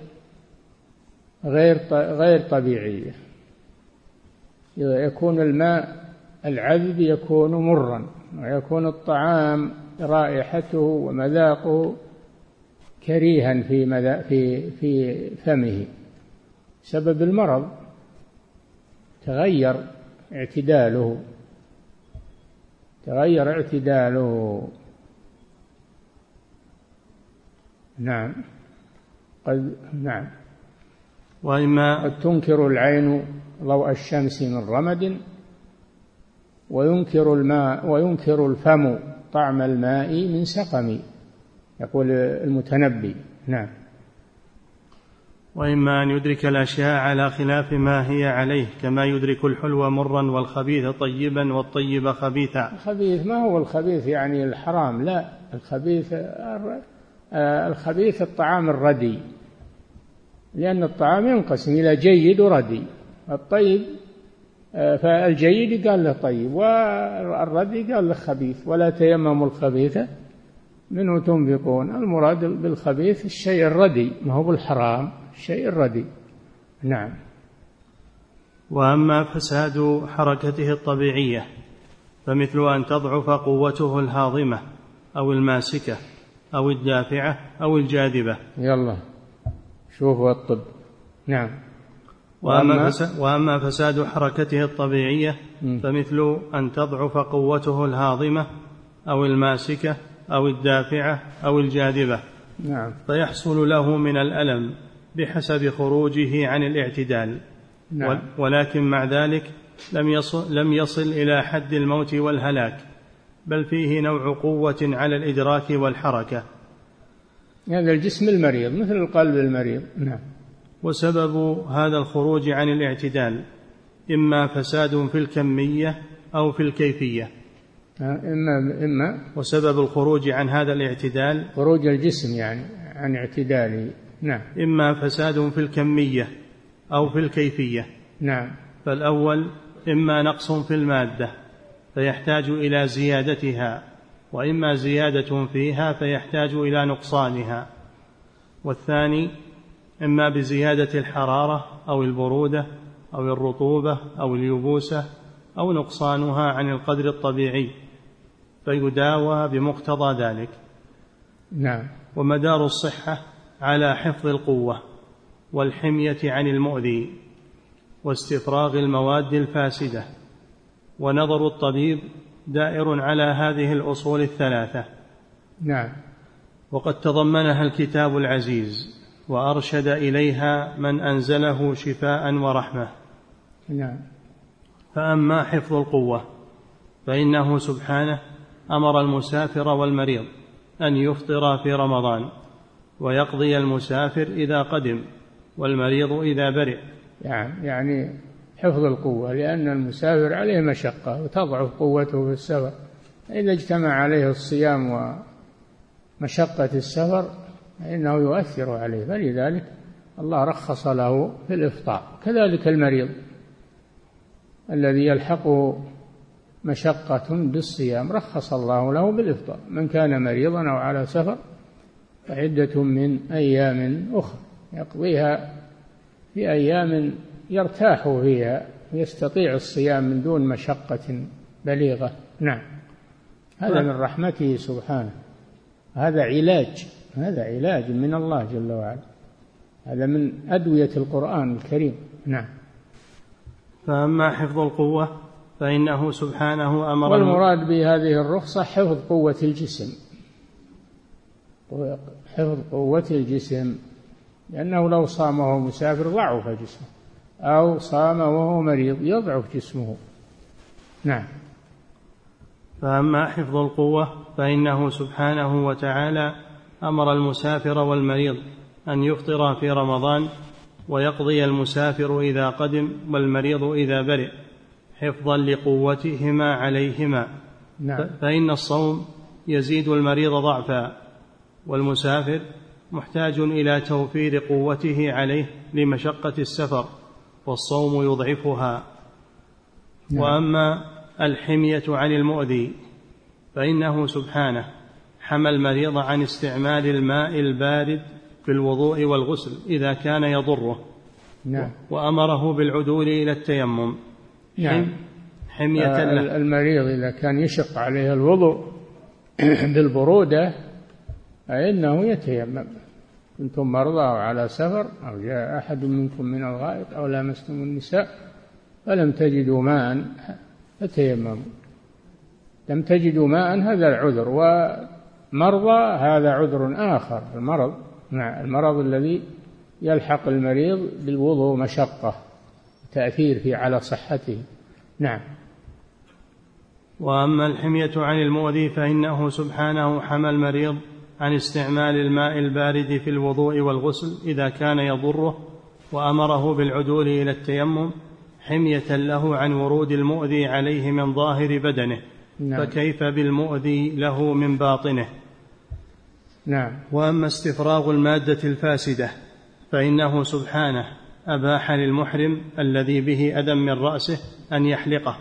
غير طبيعية. يكون الماء العذب يكون مرا، ويكون الطعام رائحته ومذاقه كريها في فمه سبب المرض، تغير اعتداله. نعم. نعم. وإما قد تنكر العين ضوء الشمس من رمد، وينكر الفم طعم الماء من سقم، يقول المتنبي. نعم. وإما أن يدرك الأشياء على خلاف ما هي عليه، كما يدرك الحلو مرا والخبيث طيبا والطيب خبيثا. الخبيث ما هو الخبيث يعني الحرام، لا، الخبيث الطعام الردي، لأن الطعام ينقسم إلى جيد وردي. الطيب فالجيد قال له طيب، والردي قال له خبيث. ولا تيمموا الخبيث منه تنفقون. المراد بالخبيث الشيء الردي، ما هو بالحرام، الشيء الردي. نعم. وأما فساد حركته الطبيعية فمثل أن تضعف قوته الهاضمة أو الماسكة أو الدافعة أو الجاذبة. يلا شوفوا الطب. نعم. وأما فساد حركته الطبيعية فمثل أن تضعف قوته الهاضمة أو الماسكة أو الدافعة أو الجاذبة. نعم. فيحصل له من الألم بحسب خروجه عن الاعتدال. نعم. ولكن مع ذلك لم يصل إلى حد الموت والهلاك، بل فيه نوع قوة على الإدراك والحركة. هذا الجسم المريض مثل القلب المريض. نعم. وسبب هذا الخروج عن الاعتدال إما فساد في الكمية أو في الكيفية. إما وسبب الخروج عن هذا الاعتدال، خروج الجسم يعني عن اعتداله. نعم. إما فساد في الكمية أو في الكيفية. نعم. فالأول إما نقص في المادة فيحتاج إلى زيادتها، وإما زيادة فيها فيحتاج إلى نقصانها. والثاني إما بزيادة الحرارة أو البرودة أو الرطوبة أو اليبوسة أو نقصانها عن القدر الطبيعي فيداوى بمقتضى ذلك. نعم. ومدار الصحة على حفظ القوة والحمية عن المؤذي واستفراغ المواد الفاسدة، ونظر الطبيب دائر على هذه الأصول الثلاثة. نعم. وقد تضمنها الكتاب العزيز وأرشد إليها من أنزله شفاء ورحمة. نعم. فأما حفظ القوة فإنه سبحانه أمر المسافر والمريض أن يفطر في رمضان، ويقضي المسافر إذا قدم والمريض إذا برئ. يعني حفظ القوة، لأن المسافر عليه مشقة وتضعف قوته في السفر، إذا اجتمع عليه الصيام ومشقة السفر فإنه يؤثر عليه، فلذلك الله رخص له في الإفطار. كذلك المريض الذي يلحقه مشقة بالصيام رخص الله له بالإفطار، من كان مريضا أو على سفر فعدة من أيام أخرى يقضيها في أيام يرتاح فيها ويستطيع الصيام من دون مشقة بليغة. نعم، هذا من رحمته سبحانه، هذا علاج من الله جل وعلا، هذا من أدوية القرآن الكريم. نعم. فأما حفظ القوة فإنه سبحانه أمر، والمراد بهذه الرخصة حفظ قوة الجسم، حفظ قوة الجسم، لأنه لو صام وهو مسافر ضعف جسمه، أو صام وهو مريض يضعف جسمه. نعم. فأما حفظ القوة فإنه سبحانه وتعالى أمر المسافر والمريض أن يفطر في رمضان، ويقضي المسافر إذا قدم والمريض إذا برئ، حفظا لقوتهما عليهما. نعم. فإن الصوم يزيد المريض ضعفا، والمسافر محتاج إلى توفير قوته عليه لمشقة السفر، والصوم يضعفها. نعم. وأما الحمية عن المؤذي فإنه سبحانه حمى المريض عن استعمال الماء البارد في الوضوء والغسل إذا كان يضره. نعم. وأمره بالعدول إلى التيمم. نعم. حمية له. المريض إذا كان يشق عليه الوضوء بالبرودة فإنه يتيمم. كنتم مرضى أو على سفر أو جاء أحد منكم من الغائط أو لامستم النساء فلم تجدوا ماء فتيمموا. لم تجدوا ماء هذا العذر، ومرضى هذا عذر آخر، المرض الذي يلحق المريض بالوضوء مشقة تأثير فيه على صحته. نعم. وأما الحمية عن المؤذي فإنه سبحانه حمى المريض عن استعمال الماء البارد في الوضوء والغسل إذا كان يضره، وأمره بالعدول إلى التيمم حمية له عن ورود المؤذي عليه من ظاهر بدنه. نعم. فكيف بالمؤذي له من باطنه. نعم. وأما استفراغ المادة الفاسدة فإنه سبحانه أباح للمحرم الذي به أذى من رأسه أن يحلقه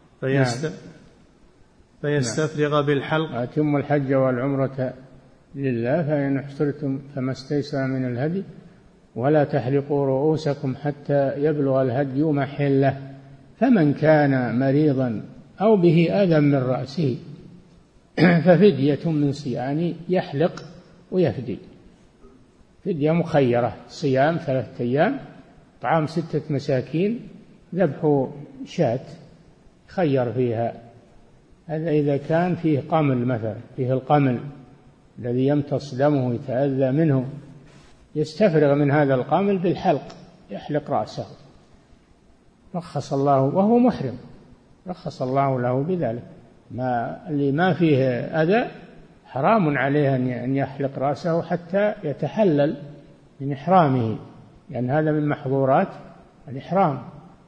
فيستفرغ بالحلق. أتم الحج والعمرة لله فإن احصرتم فما استيسر من الهدي ولا تحلقوا رؤوسكم حتى يبلغ الهدي محله، فمن كان مريضا أو به أذى من رأسه ففدية من صيام، يحلق ويفدي، فدية مخيرة، صيام 3 أيام، طعام 6 مساكين، ذبح شاة خير فيها. هذا إذا كان فيه قمل مثلا، فيه القمل الذي يمتص دمه يتأذى منه، يستفرغ من هذا القمل بالحلق، يحلق رأسه، رخص الله وهو محرم، رخص الله له بذلك. اللي ما فيه أذى حرام عليه أن يحلق رأسه حتى يتحلل من إحرامه، لأن هذا من محظورات الإحرام.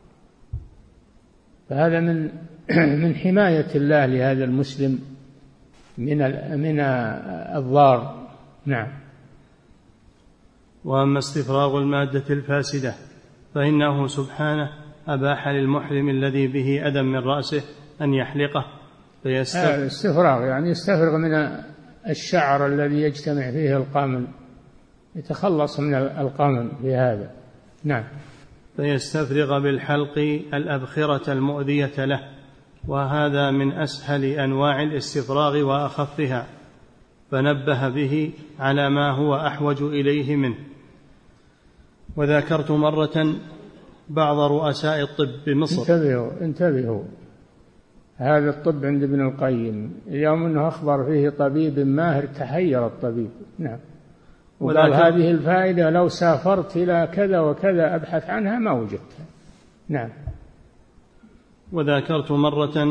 فهذا من حماية الله لهذا المسلم من الضار. نعم. وأما استفراغ المادة الفاسدة فإنه سبحانه أباح للمحرم الذي به أذى من رأسه أن يحلقه الاستفراغ يعني يستفرغ من الشعر الذي يجتمع فيه القمل، يتخلص من القمل بهذا. نعم. فيستفرغ بالحلق الأبخرة المؤذية له، وهذا من أسهل أنواع الاستفراغ وأخفها، فنبه به على ما هو أحوج إليه منه. وذكرت مرة بعض رؤساء الطب بمصر. انتبهوا، هذا الطب عند ابن القيم اليوم أنه أخبر فيه طبيب ماهر تحير الطبيب. نعم. وقال هذه الفائدة لو سافرت إلى كذا وكذا أبحث عنها ما وجدتها. نعم. وذكرت مرة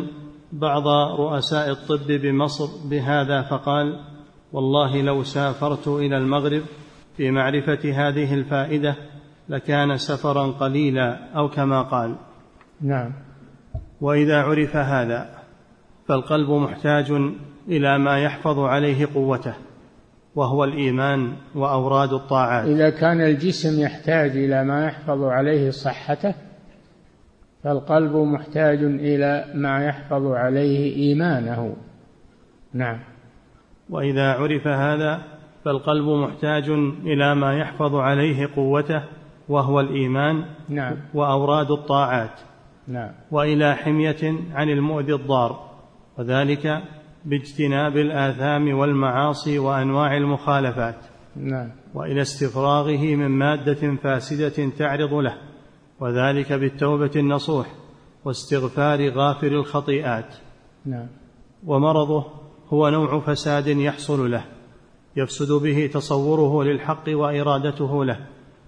بعض رؤساء الطب بمصر بهذا فقال: والله لو سافرت إلى المغرب في معرفة هذه الفائدة لكان سفرا قليلا، أو كما قال. نعم. وإذا عرف هذا فالقلب محتاج إلى ما يحفظ عليه قوته، وهو الإيمان وأوراد الطاعات. إذا كان الجسم يحتاج إلى ما يحفظ عليه صحته، فالقلب محتاج إلى ما يحفظ عليه إيمانه. نعم. وإذا عرف هذا فالقلب محتاج إلى ما يحفظ عليه قوته، وهو الإيمان. نعم. وأوراد الطاعات. نعم. وإلى حمية عن المؤذي الضار، وذلك باجتناب الآثام والمعاصي وأنواع المخالفات. نعم. وإلى استفراغه من مادة فاسدة تعرض له، وذلك بالتوبة النصوح واستغفار غافر الخطيئات. نعم. ومرضه هو نوع فساد يحصل له يفسد به تصوره للحق وإرادته له.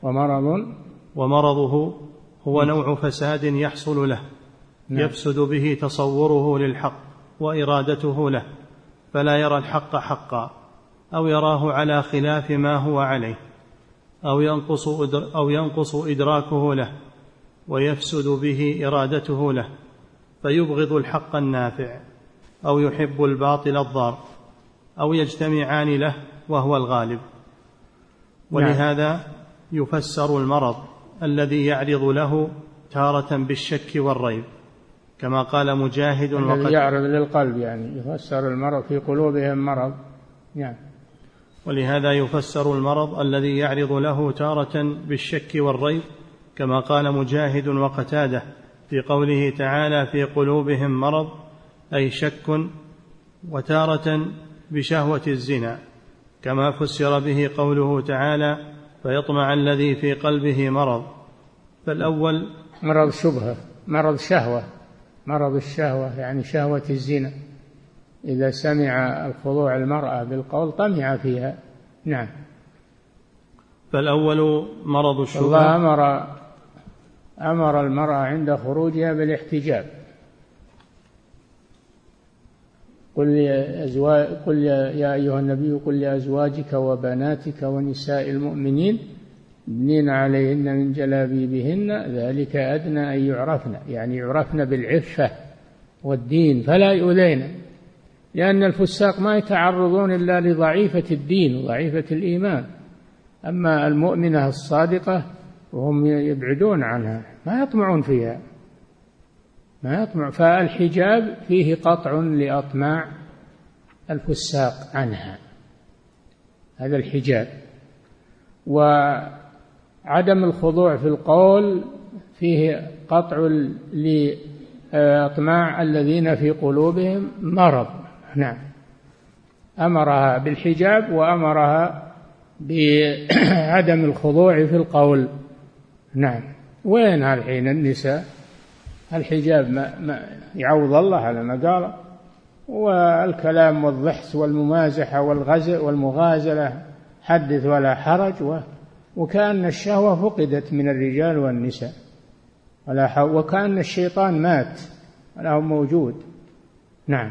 ومرضه هو نوع فساد يحصل له يفسد به تصوره للحق وإرادته له، فلا يرى الحق حقا، أو يراه على خلاف ما هو عليه، أو ينقص إدراكه له، ويفسد به إرادته له، فيبغض الحق النافع، أو يحب الباطل الضار، أو يجتمعان له وهو الغالب. ولهذا يفسر المرض الذي يعرض له تارة بالشك والريب، كما قال مجاهد: الذي يعرض للقلب، يعني يفسر المرض في قلوبهم مرض. يعني ولهذا يفسر المرض الذي يعرض له تارة بالشك والريب، كما قال مجاهد وقتاده في قوله تعالى: في قلوبهم مرض، أي شك، وتارة بشهوة الزنا، كما فسر به قوله تعالى: فيطمع الذي في قلبه مرض. فالأول مرض شبهة، مرض شهوة، مرض الشهوة يعني شهوة الزنا، إذا سمع الخضوع المرأة بالقول طمع فيها. نعم. فالأول مرض الشبهة. الله أمر المرأة عند خروجها بالاحتجاب. قل يا أيها النبي قل لأزواجك وبناتك ونساء المؤمنين يدنين عليهن من جلابيبهن ذلك أدنى أن يعرفن، يعني يعرفن بالعفة والدين فلا يؤذين، لأن الفساق ما يتعرضون إلا لضعيفة الدين وضعيفة الإيمان، أما المؤمنة الصادقة وهم يبعدون عنها، ما يطمعون فيها، ما يطمع. فالحجاب فيه قطع لأطماع الفساق عنها، هذا الحجاب. وعدم الخضوع في القول فيه قطع لأطماع الذين في قلوبهم مرض. نعم. أمرها بالحجاب وأمرها بعدم الخضوع في القول. نعم. وين الحين النساء؟ الحجاب ما يعوض الله على ما قال، والكلام والضحك والممازحة والمغازلة حدث ولا حرج، وكأن الشهوة فقدت من الرجال والنساء، وكأن الشيطان مات ولا هو موجود. نعم.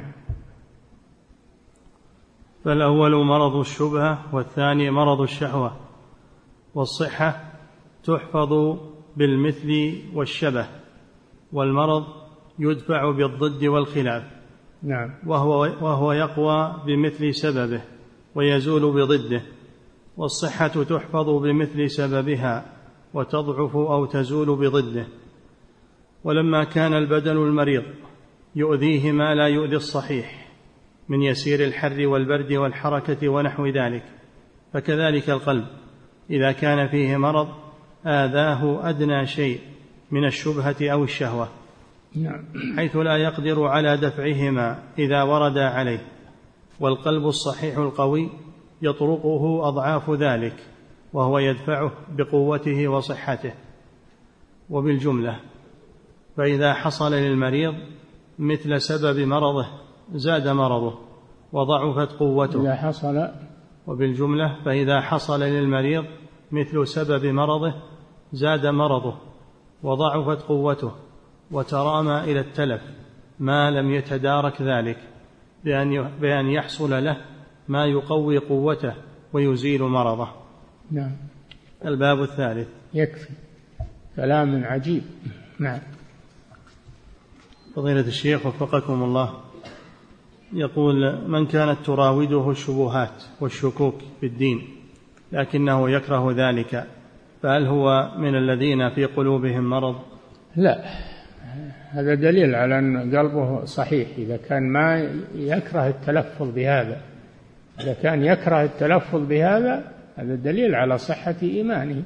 فالأول مرض الشبهة، والثاني مرض الشهوة. والصحة تحفظ بالمثل والشبه، والمرض يدفع بالضد والخلاف. نعم. وهو يقوى بمثل سببه ويزول بضده، والصحة تحفظ بمثل سببها وتضعف أو تزول بضده. ولما كان البدن المريض يؤذيه ما لا يؤذي الصحيح من يسير الحر والبرد والحركة ونحو ذلك، فكذلك القلب إذا كان فيه مرض آذاه أدنى شيء من الشبهة أو الشهوة، حيث لا يقدر على دفعهما إذا ورد عليه. والقلب الصحيح القوي يطرقه أضعاف ذلك، وهو يدفعه بقوته وصحته. وبالجملة فإذا حصل للمريض مثل سبب مرضه زاد مرضه وضعفت قوته. وبالجملة فإذا حصل للمريض مثل سبب مرضه زاد مرضه وضعفت قوته وترامى إلى التلف ما لم يتدارك ذلك بأن يحصل له ما يقوي قوته ويزيل مرضه. نعم. الباب الثالث. يكفي، كلام عجيب. نعم. فضيلة الشيخ وفقكم الله، يقول: من كانت تراوده الشبهات والشكوك في الدين لكنه يكره ذلك، فهل هو من الذين في قلوبهم مرض؟ لا، هذا دليل على أن قلبه صحيح. إذا كان ما يكره التلفظ بهذا، إذا كان يكره التلفظ بهذا، هذا دليل على صحة إيمانه.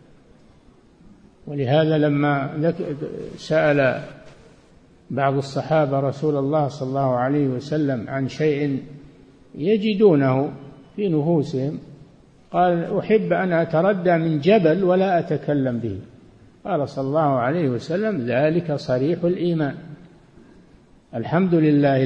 ولهذا لما سأل بعض الصحابة رسول الله صلى الله عليه وسلم عن شيء يجدونه في نفوسهم، قال: أحب أن أتردى من جبل ولا أتكلم به. قال صلى الله عليه وسلم: ذلك صريح الإيمان. الحمد لله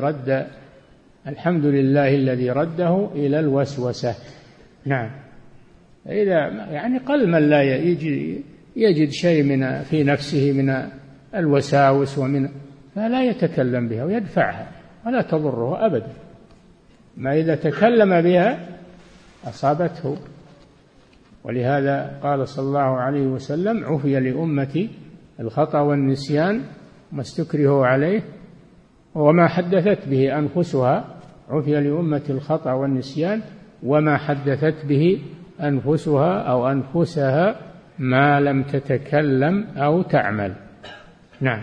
الذي رده إلى الوسوسة. نعم. إذا يعني قل من لا يجد شيء في نفسه من الوساوس فلا يتكلم بها ويدفعها ولا تضره أبدا. ما إذا تكلم بها أصابته. ولهذا قال صلى الله عليه وسلم: عفي لأمتي الخطأ والنسيان ما استكرهوا عليه وما حدثت به أنفسها. عفي لأمتي الخطأ والنسيان وما حدثت به أنفسها أو أنفسها ما لم تتكلم أو تعمل. نعم.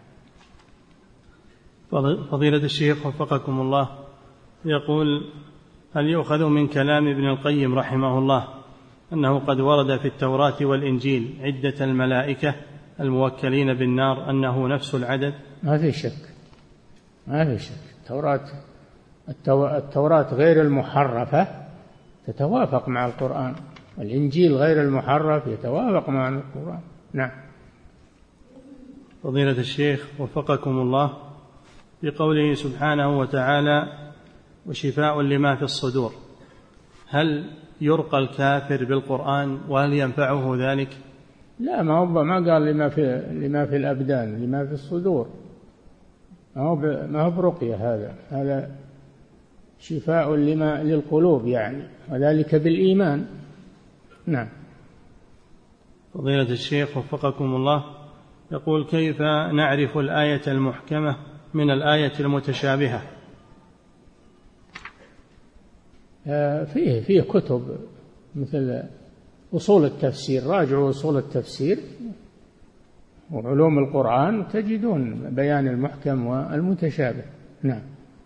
فضيلة الشيخ وفقكم الله، يقول: هل يؤخذ من كلام ابن القيم رحمه الله أنه قد ورد في التوراة والإنجيل عدة الملائكة الموكلين بالنار أنه نفس العدد؟ ما في شك. التوراة غير المحرفة تتوافق مع القرآن، والإنجيل غير المحرف يتوافق مع القرآن. نعم. فضيلة الشيخ وفقكم الله، في قوله سبحانه وتعالى: وشفاء لما في الصدور، هل يرقى الكافر بالقرآن وهل ينفعه ذلك؟ لا، ما قال لما في الأبدان، لما في الصدور. ما هو برقية، هذا شفاء للقلوب يعني، وذلك بالإيمان. نعم. فضيلة الشيخ وفقكم الله، يقول: كيف نعرف الآية المحكمة من الآية المتشابهة؟ فيه كتب مثل أصول التفسير، راجعوا أصول التفسير وعلوم القرآن تجدون بيان المحكم والمتشابه. نعم.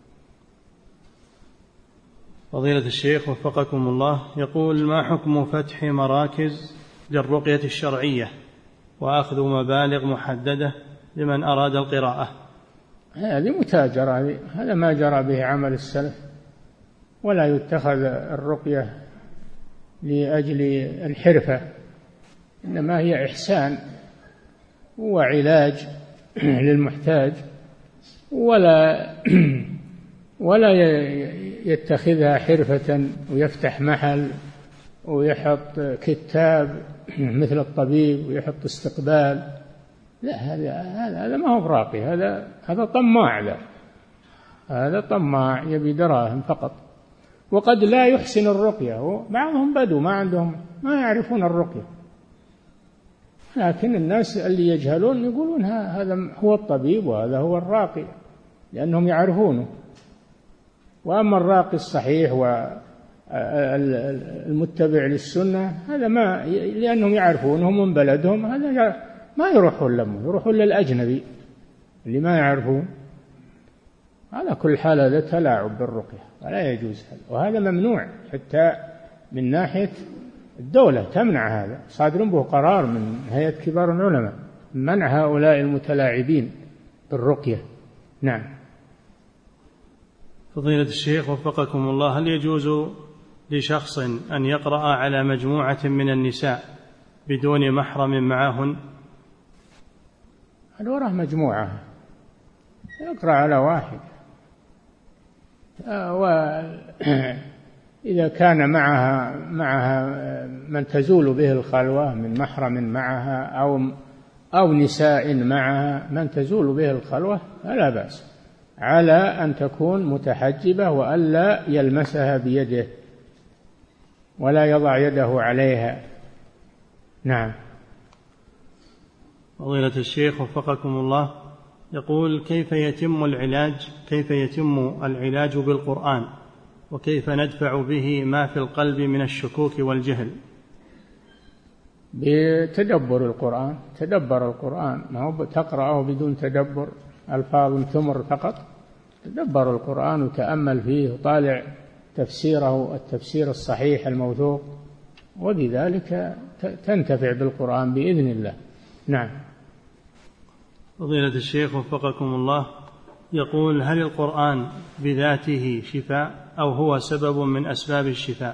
فضيلة الشيخ وفقكم الله، يقول: ما حكم فتح مراكز للرقية الشرعية وأخذ مبالغ محددة لمن أراد القراءة؟ هذه متاجرة، هذا ما جرى به عمل السلف، ولا يتخذ الرقية لأجل الحرفة، إنما هي إحسان وعلاج للمحتاج، ولا يتخذها حرفة ويفتح محل ويحط كتاب مثل الطبيب ويحط استقبال. لا، هذا ما هو راقي، هذا طماع. هذا طماع يبي دراهم فقط، وقد لا يحسن الرقية. بعضهم بدو ما يعرفون الرقية، لكن الناس اللي يجهلون يقولون هذا هو الطبيب وهذا هو الراقي، لأنهم يعرفونه. وأما الراقي الصحيح والمتبع للسنة هذا لأنهم يعرفونهم من بلدهم، هذا ما يروحون لهم، يروحون للأجنبي اللي ما يعرفون. على كل حال هذا تلاعب بالرقية ولا يجوز هذا، وهذا ممنوع حتى من ناحية الدولة، تمنع هذا. صادرون به قرار من هيئة كبار العلماء منع هؤلاء المتلاعبين بالرقية. نعم. فضيلة الشيخ وفقكم الله، هل يجوز لشخص أن يقرأ على مجموعة من النساء بدون محرم معهن؟ هل وراه مجموعة يقرأ على واحد، وإذا كان معها من تزول به الخلوة من محرم معها أو نساء معها من تزول به الخلوة فلا بأس، على أن تكون متحجبة وألا يلمسها بيده ولا يضع يده عليها. نعم. فضيلة الشيخ وفقكم الله، يقول كيف يتم العلاج بالقرآن، وكيف ندفع به ما في القلب من الشكوك والجهل؟ بتدبر القرآن، تدبر القرآن، ما هو تقرأه بدون تدبر، ألفاظ تمر فقط. تدبر القرآن وتأمل فيه وطالع تفسيره، التفسير الصحيح الموثوق، وبذلك تنتفع بالقرآن بإذن الله. نعم. فضيلة الشيخ وفقكم الله، يقول هل القرآن بذاته شفاء أو هو سبب من أسباب الشفاء؟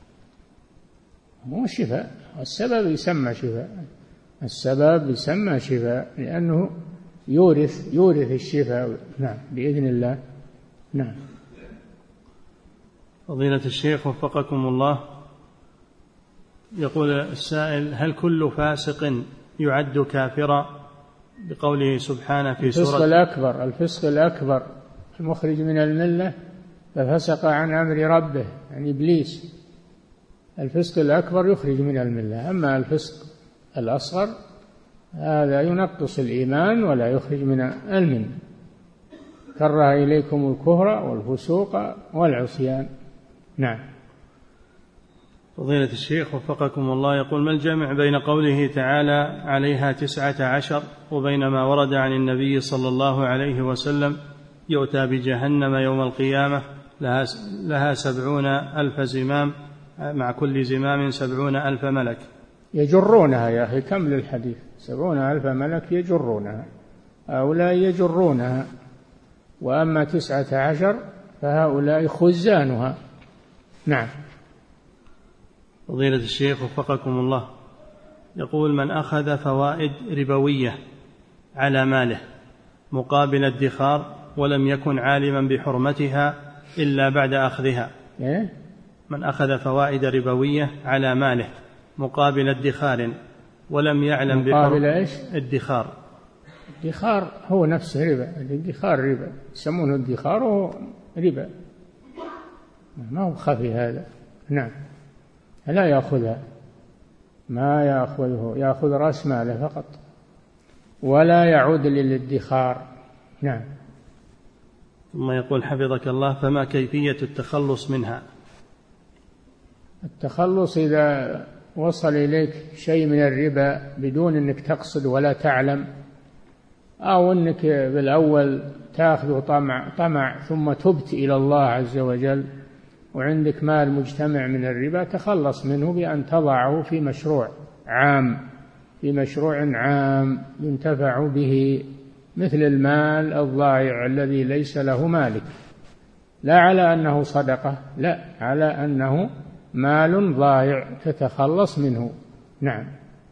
مو شفاء، السبب يسمى شفاء، السبب يسمى شفاء لأنه يورث الشفاء. نعم بإذن الله. نعم. فضيلة الشيخ وفقكم الله، يقول السائل هل كل فاسق يعد كافرا بقوله سبحانه في سورة الفسق الأكبر المخرج من الملة ففسق عن أمر ربه، يعني إبليس. الفسق الأكبر يخرج من الملة، أما الفسق الأصغر هذا ينقص الإيمان ولا يخرج من الملة. كره إليكم الكفر والفسوق والعصيان. نعم. فضيلة الشيخ وفقكم الله، يقول ما الجمع بين قوله تعالى عليها 19 وبين ما ورد عن النبي صلى الله عليه وسلم يؤتى بجهنم يوم القيامة لها 70,000 زمام، مع كل زمام 70,000 ملك؟ يجرونها يا أخي، كمل الحديث. 70,000 ملك يجرونها، هؤلاء يجرونها، وأما 19 فهؤلاء خزانها. نعم. فضيلة الشيخ وفقكم الله، يقول من أخذ فوائد ربوية على ماله مقابل الادخار ولم يكن عالما بحرمتها إلا بعد أخذها. من أخذ فوائد ربوية على ماله مقابل ادخار ولم يعلم مقابل الادخار هو نفسه ربا، الادخار ربا، يسمونه الادخار وهو ربا، ما هو خفي هذا. نعم. لا يأخذها، ما يأخذه، يأخذ رأس ماله فقط ولا يعود للادخار. نعم. ثم يقول حفظك الله فما كيفية التخلص منها؟ التخلص إذا وصل إليك شيء من الربا بدون أنك تقصد ولا تعلم، أو أنك بالأول تأخذ طمع ثم تبت إلى الله عز وجل وعندك مال مجتمع من الربا، تخلص منه بأن تضعه في مشروع عام ينتفع به، مثل المال الضائع الذي ليس له مالك، لا على أنه صدقة، لا على أنه مال ضائع تتخلص منه. نعم.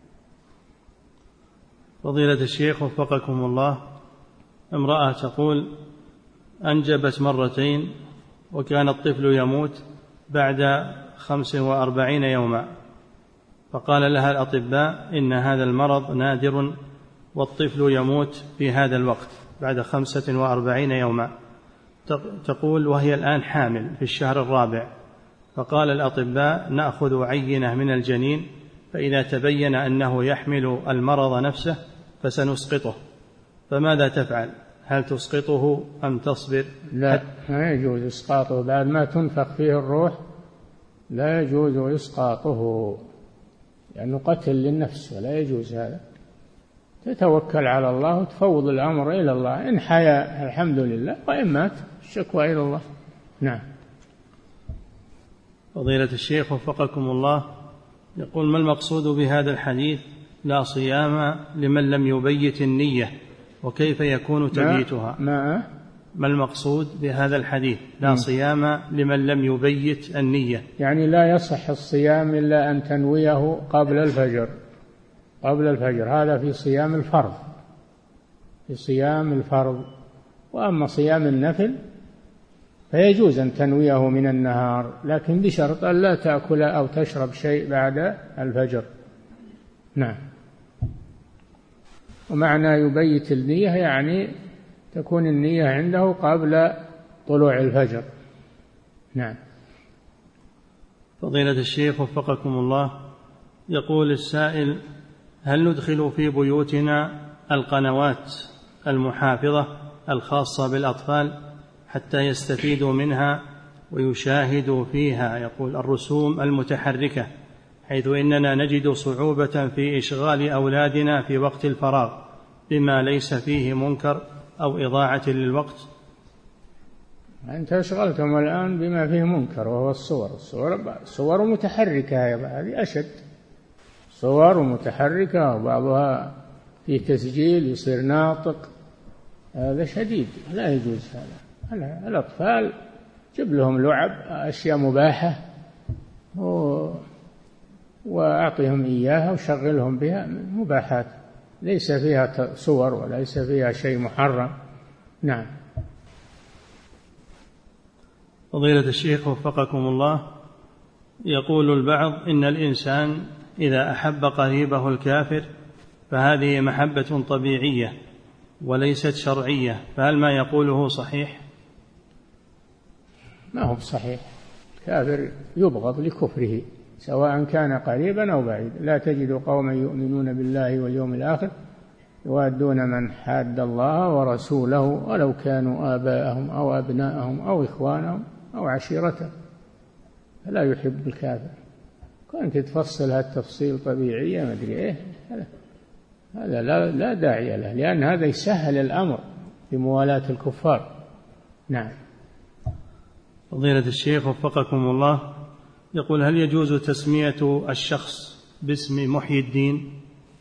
فضيلة الشيخ وفقكم الله، امرأة تقول أنجبت مرتين وكان الطفل يموت بعد 45 يوما، فقال لها الأطباء إن هذا المرض نادر والطفل يموت في هذا الوقت بعد 45 يوما. تقول وهي الآن حامل في الشهر الرابع، فقال الأطباء نأخذ عينة من الجنين، فإذا تبين أنه يحمل المرض نفسه فسنسقطه، فماذا تفعل؟ هل تسقطه أم تصبر؟ لا، ما يجوز إسقاطه بعد ما تنفخ فيه الروح، لا يجوز إسقاطه لأنه قتل للنفس ولا يجوز هذا. تتوكل على الله وتفوض الأمر إلى الله، إن حيا الحمد لله، وإن مات الشكوى إلى الله. نعم. فضيلة الشيخ وفقكم الله، يقول ما المقصود بهذا الحديث لا صيام لمن لم يبيت النية، وكيف يكون تبييتها؟ ما المقصود بهذا الحديث لا صيام لمن لم يبيت النية؟ يعني لا يصح الصيام إلا أن تنويه قبل الفجر، هذا في صيام الفرض. وأما صيام النفل فيجوز أن تنويه من النهار، لكن بشرط أن لا تأكل أو تشرب شيء بعد الفجر. نعم. ومعنى يبيت النية يعني تكون النية عنده قبل طلوع الفجر. نعم. فضيلة الشيخ وفقكم الله، يقول السائل: هل ندخل في بيوتنا القنوات المحافظة الخاصة بالأطفال حتى يستفيدوا منها ويشاهدوا فيها، يقول، الرسوم المتحركة، حيث إننا نجد صعوبة في إشغال أولادنا في وقت الفراغ بما ليس فيه منكر أو إضاعة للوقت؟ أنت أشغلتم الآن بما فيه منكر وهو الصور متحركة، هذه أشد، صور متحركة وبعضها فيه تسجيل يصير ناطق، هذا شديد، لا يجوز هذا. الأطفال جب لهم لعب، أشياء مباحة وأعطيهم إياها وشغلهم بها، مباحات ليس فيها صور وليس فيها شيء محرم. نعم. فضيلة الشيخ وفقكم الله، يقول البعض: إن الإنسان إذا أحب قريبه الكافر فهذه محبة طبيعية وليست شرعية، فهل ما يقوله صحيح؟ ما هو صحيح، الكافر يبغض لكفره سواء كان قريبا أو بعيدا. لا تجد قوما يؤمنون بالله واليوم الآخر يوادون من حاد الله ورسوله ولو كانوا آباءهم أو أبناءهم أو إخوانهم أو عشيرتهم، فلا يحب الكافر. كنت تفصل هالتفصيل طبيعية ما أدري إيه، هذا لا داعي له، لأن هذا يسهل الأمر بموالاة الكفار. نعم. فضيلة الشيخ وفقكم الله، يقول: هل يجوز تسمية الشخص باسم محيي الدين؟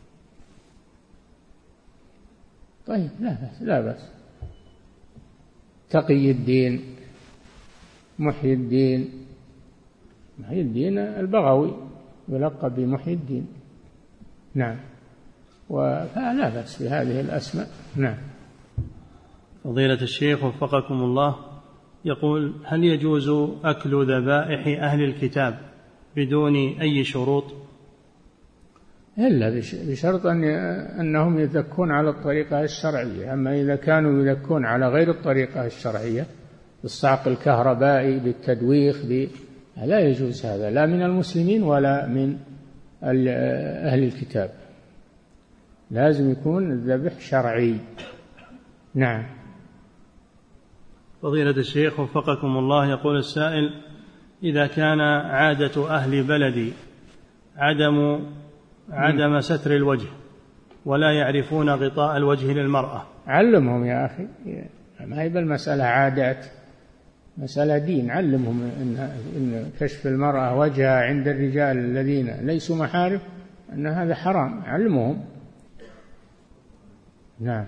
طيب، لا بأس. تقي الدين، محيي الدين البغوي يلقب بمحيي الدين. نعم. فلا بأس بهذه الأسماء. نعم. فضيلة الشيخ وفقكم الله، يقول: هل يجوز أكل ذبائح أهل الكتاب بدون أي شروط؟ إلا بشرط أنهم يذكون على الطريقة الشرعية. أما إذا كانوا يذكون على غير الطريقة الشرعية بالصعق الكهربائي بالتدويخ لا يجوز هذا، لا من المسلمين ولا من أهل الكتاب. لازم يكون الذبح شرعي. نعم. فضيلة الشيخ وفقكم الله، يقول السائل: إذا كان عادة أهل بلدي عدم ستر الوجه ولا يعرفون غطاء الوجه للمرأة، علمهم يا أخي، ما هي بالمسألة عادات، مسألة دين. علمهم إن كشف المرأة وجهها عند الرجال الذين ليسوا محارم أن هذا حرام، علمهم. نعم.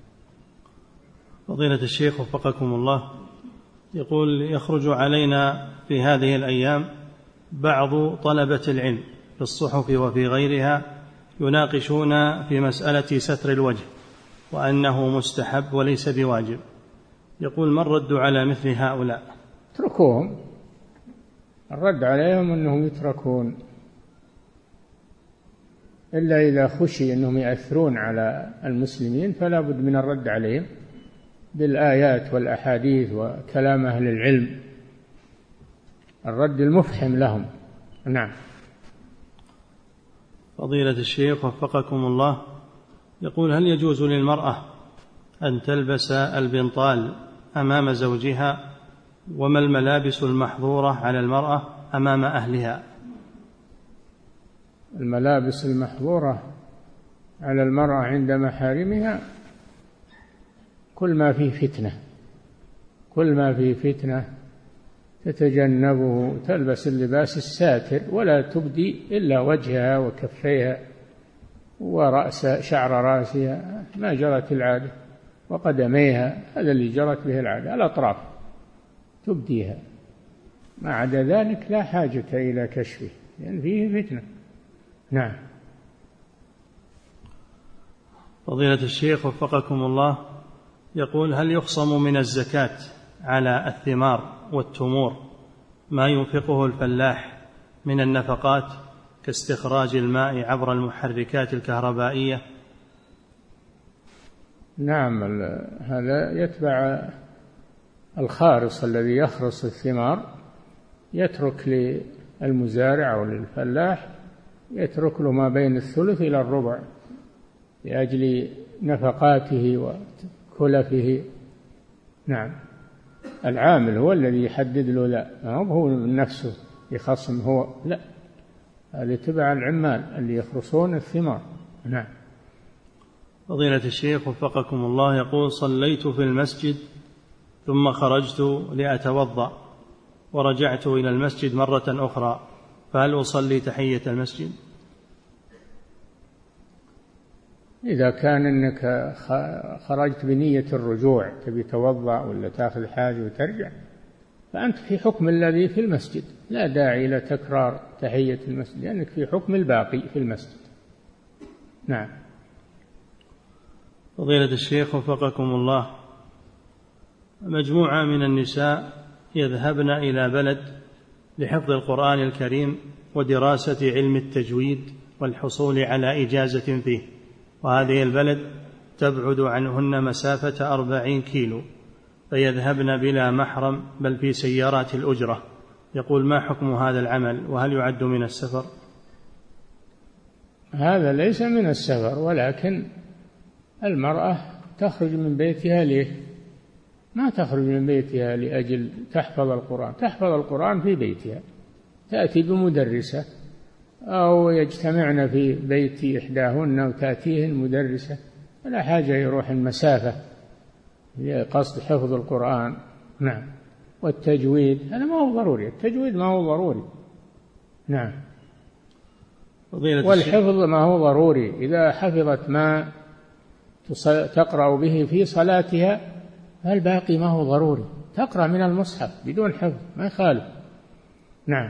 فضيلة الشيخ وفقكم الله، يقول: يخرج علينا في هذه الأيام بعض طلبة العلم في الصحف وفي غيرها يناقشون في مسألة ستر الوجه وأنه مستحب وليس بواجب. يقول: ما الرد على مثل هؤلاء؟ اتركوهم. الرد عليهم أنهم يتركون، إلا إذا خشي أنهم يأثرون على المسلمين فلا بد من الرد عليهم بالآيات والأحاديث وكلام أهل العلم، الرد المفحم لهم. نعم. فضيلة الشيخ وفقكم الله، يقول: هل يجوز للمرأة أن تلبس البنطال أمام زوجها؟ وما الملابس المحظورة على المرأة أمام أهلها؟ الملابس المحظورة على المرأة عند محارمها كل ما فيه فتنة تتجنبه، تلبس اللباس الساتر ولا تبدي إلا وجهها وكفيها شعر رأسها ما جرت العادة، وقدميها، هذا اللي جرت به العادة، الأطراف تبديها، ما عدا ذلك لا حاجة إلى كشفه لأن فيه فتنة. نعم. فضيلة الشيخ وفقكم الله، يقول: هل يخصم من الزكاة على الثمار والتمور ما ينفقه الفلاح من النفقات كاستخراج الماء عبر المحركات الكهربائية؟ نعم، هذا يتبع الخارص الذي يخرص الثمار، يترك للمزارع أو للفلاح يترك له ما بين الثلث إلى الربع لأجل نفقاته وكلفه. نعم، العامل هو الذي يحدد له، لا هو نفسه يخصم هو، لا، هذا تبع العمال اللي يخرصون الثمار. نعم. فضيلة الشيخ وفقكم الله يقول: صليت في المسجد ثم خرجت لأتوضأ ورجعت إلى المسجد مرة أخرى، فهل أصلي تحية المسجد؟ إذا كان أنك خرجت بنية الرجوع، تبي توضأ ولا تأخذ حاجة وترجع، فأنت في حكم الذي في المسجد، لا داعي إلى تكرار تحية المسجد لأنك في حكم الباقي في المسجد. نعم. فضيلة الشيخ وفقكم الله، مجموعة من النساء يذهبن إلى بلد لحفظ القرآن الكريم ودراسة علم التجويد والحصول على إجازة فيه، وهذه البلد تبعد عنهن مسافة 40 كيلو، فيذهبن بلا محرم بل في سيارات الأجرة. يقول: ما حكم هذا العمل، وهل يعد من السفر؟ هذا ليس من السفر، ولكن المرأة تخرج من بيتها ليه؟ ما تخرج من بيتها لأجل تحفظ القرآن، تحفظ القرآن في بيتها، تأتي بمدرسة أو يجتمعن في بيت إحداهن وتأتيهن مدرسة، ولا حاجة يروح المسافة قصد حفظ القرآن. نعم. والتجويد هذا ما هو ضروري، التجويد ما هو ضروري. نعم. والحفظ ما هو ضروري، إذا حفظت ما تقرأ به في صلاتها فالباقي ما هو ضروري، تقرأ من المصحف بدون حفظ ما يخالف. نعم.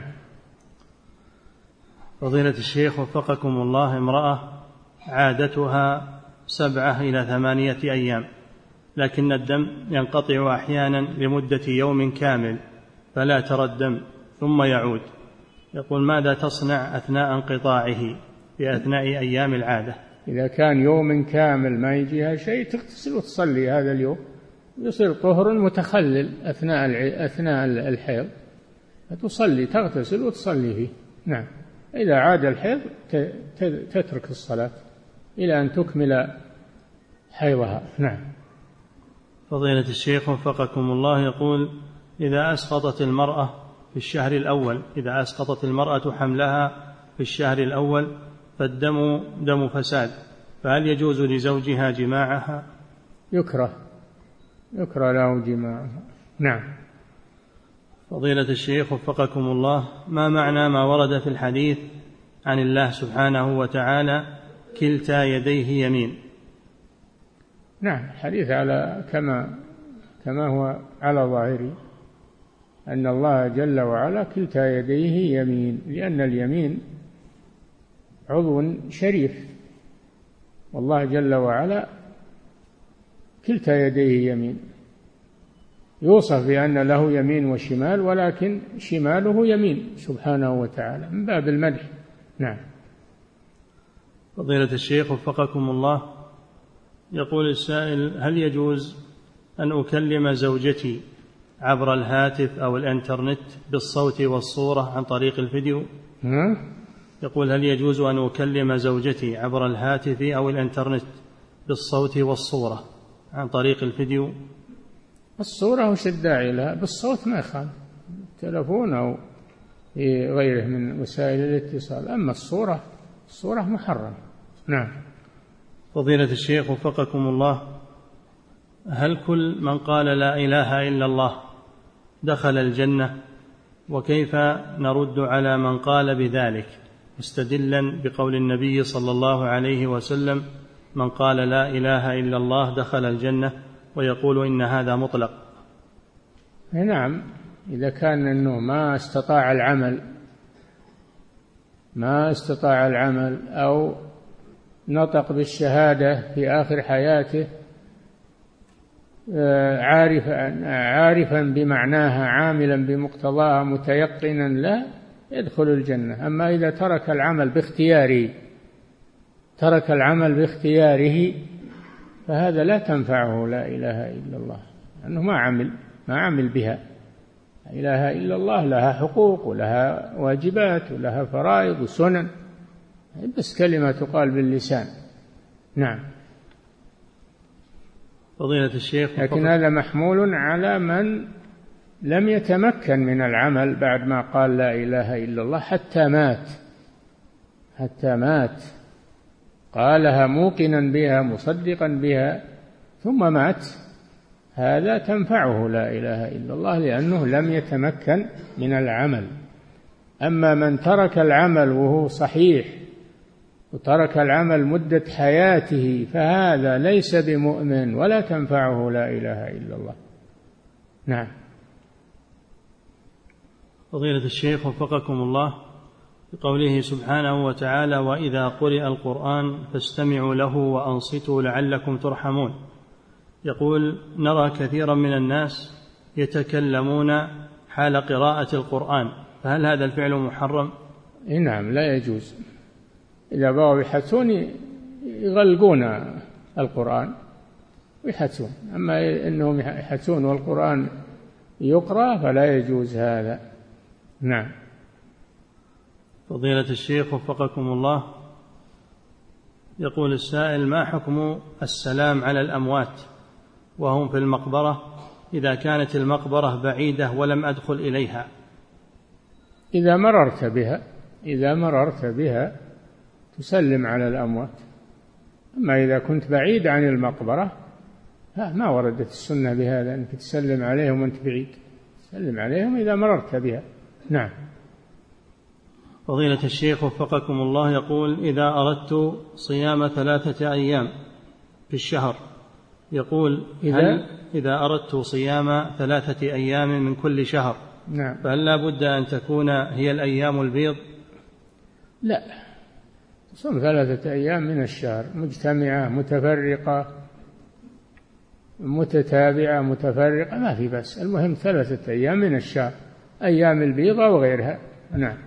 فضيلة الشيخ وفقكم الله، امرأة عادتها 7 إلى 8 أيام، لكن الدم ينقطع أحيانا لمدة يوم كامل فلا ترى الدم ثم يعود. يقول: ماذا تصنع أثناء انقطاعه في أثناء أيام العادة؟ إذا كان يوم كامل ما يجيها شيء تغتسل وتصلي هذا اليوم، يصير طهر متخلل أثناء الحيض، فتصلي تغتسل وتصلي فيه. نعم. إذا عاد الحيض تترك الصلاة إلى أن تكمل حيضها. نعم. فضيلة الشيخ وفقكم الله يقول: إذا أسقطت المرأة في الشهر الأول، إذا أسقطت المرأة حملها في الشهر الأول فالدم دم فساد، فهل يجوز لزوجها جماعها؟ يكره له جماعها. نعم. فضيلة الشيخ وفقكم الله، ما معنى ما ورد في الحديث عن الله سبحانه وتعالى: كلتا يديه يمين؟ نعم، الحديث على كما هو على ظاهره، أن الله جل وعلا كلتا يديه يمين، لأن اليمين عضو شريف، والله جل وعلا كلتا يديه يمين، يوصف بأن له يمين وشمال، ولكن شماله يمين سبحانه وتعالى من باب المدح. نعم. فضيلة الشيخ وفقكم الله، يقول السائل: هل يجوز أن أكلم زوجتي عبر الهاتف أو الإنترنت بالصوت والصورة عن طريق الفيديو؟ يقول: هل يجوز أن أكلم زوجتي عبر الهاتف أو الإنترنت بالصوت والصورة عن طريق الفيديو؟ الصورة وش الداعي لها، بالصوت ما يخالف، تلفون أو غيره من وسائل الاتصال، أما الصورة محرمة. نعم. فضيلة الشيخ وفقكم الله، هل كل من قال لا إله إلا الله دخل الجنة؟ وكيف نرد على من قال بذلك مستدلا بقول النبي صلى الله عليه وسلم: من قال لا إله إلا الله دخل الجنة، ويقول إن هذا مطلق؟ نعم، إذا كان أنه ما استطاع العمل أو نطق بالشهادة في آخر حياته عارفا بمعناها عاملا بمقتضاها متيقنا، لا يدخل الجنة. أما إذا ترك العمل باختياره فهذا لا تنفعه لا إله إلا الله، لأنه ما عمل بها. لا إله إلا الله لها حقوق ولها واجبات ولها فرائض وسنن، بس كلمة تقال باللسان. نعم. فضيلة الشيخ، لكن هذا محمول على من لم يتمكن من العمل بعد ما قال لا إله إلا الله حتى مات قالها موقنا بها مصدقا بها ثم مات، هذا تنفعه لا إله إلا الله لأنه لم يتمكن من العمل. أما من ترك العمل وهو صحيح وترك العمل مدة حياته فهذا ليس بمؤمن ولا تنفعه لا إله إلا الله. نعم. فضيلة الشيخ وفقكم الله، بقوله سبحانه وتعالى: وإذا قرئ القرآن فاستمعوا له وأنصتوا لعلكم ترحمون، يقول: نرى كثيرا من الناس يتكلمون حال قراءة القرآن، فهل هذا الفعل محرم؟ نعم، لا يجوز. إذا بغوا يحسون يغلقون القرآن ويحسون، أما إنهم يحسون والقرآن يقرأ فلا يجوز هذا. نعم. فضيلة الشيخ وفقكم الله، يقول السائل: ما حكم السلام على الأموات وهم في المقبرة إذا كانت المقبرة بعيدة ولم أدخل إليها؟ إذا مررت بها تسلم على الأموات، أما إذا كنت بعيد عن المقبرة ما وردت السنة بهذا أنك تسلم عليهم وأنت بعيد، سلم عليهم إذا مررت بها. نعم. فضيلة الشيخ وفقكم الله، يقول: إذا أردت صيام 3 أيام في الشهر، يقول: إذا أردت صيام 3 أيام من كل شهر، نعم، فهل لا بد أن تكون هي الأيام البيض؟ لا، صم 3 أيام من الشهر مجتمعة متفرقة متتابعة متفرقة ما في بس، المهم 3 أيام من الشهر، أيام البيض أو غيرها. نعم،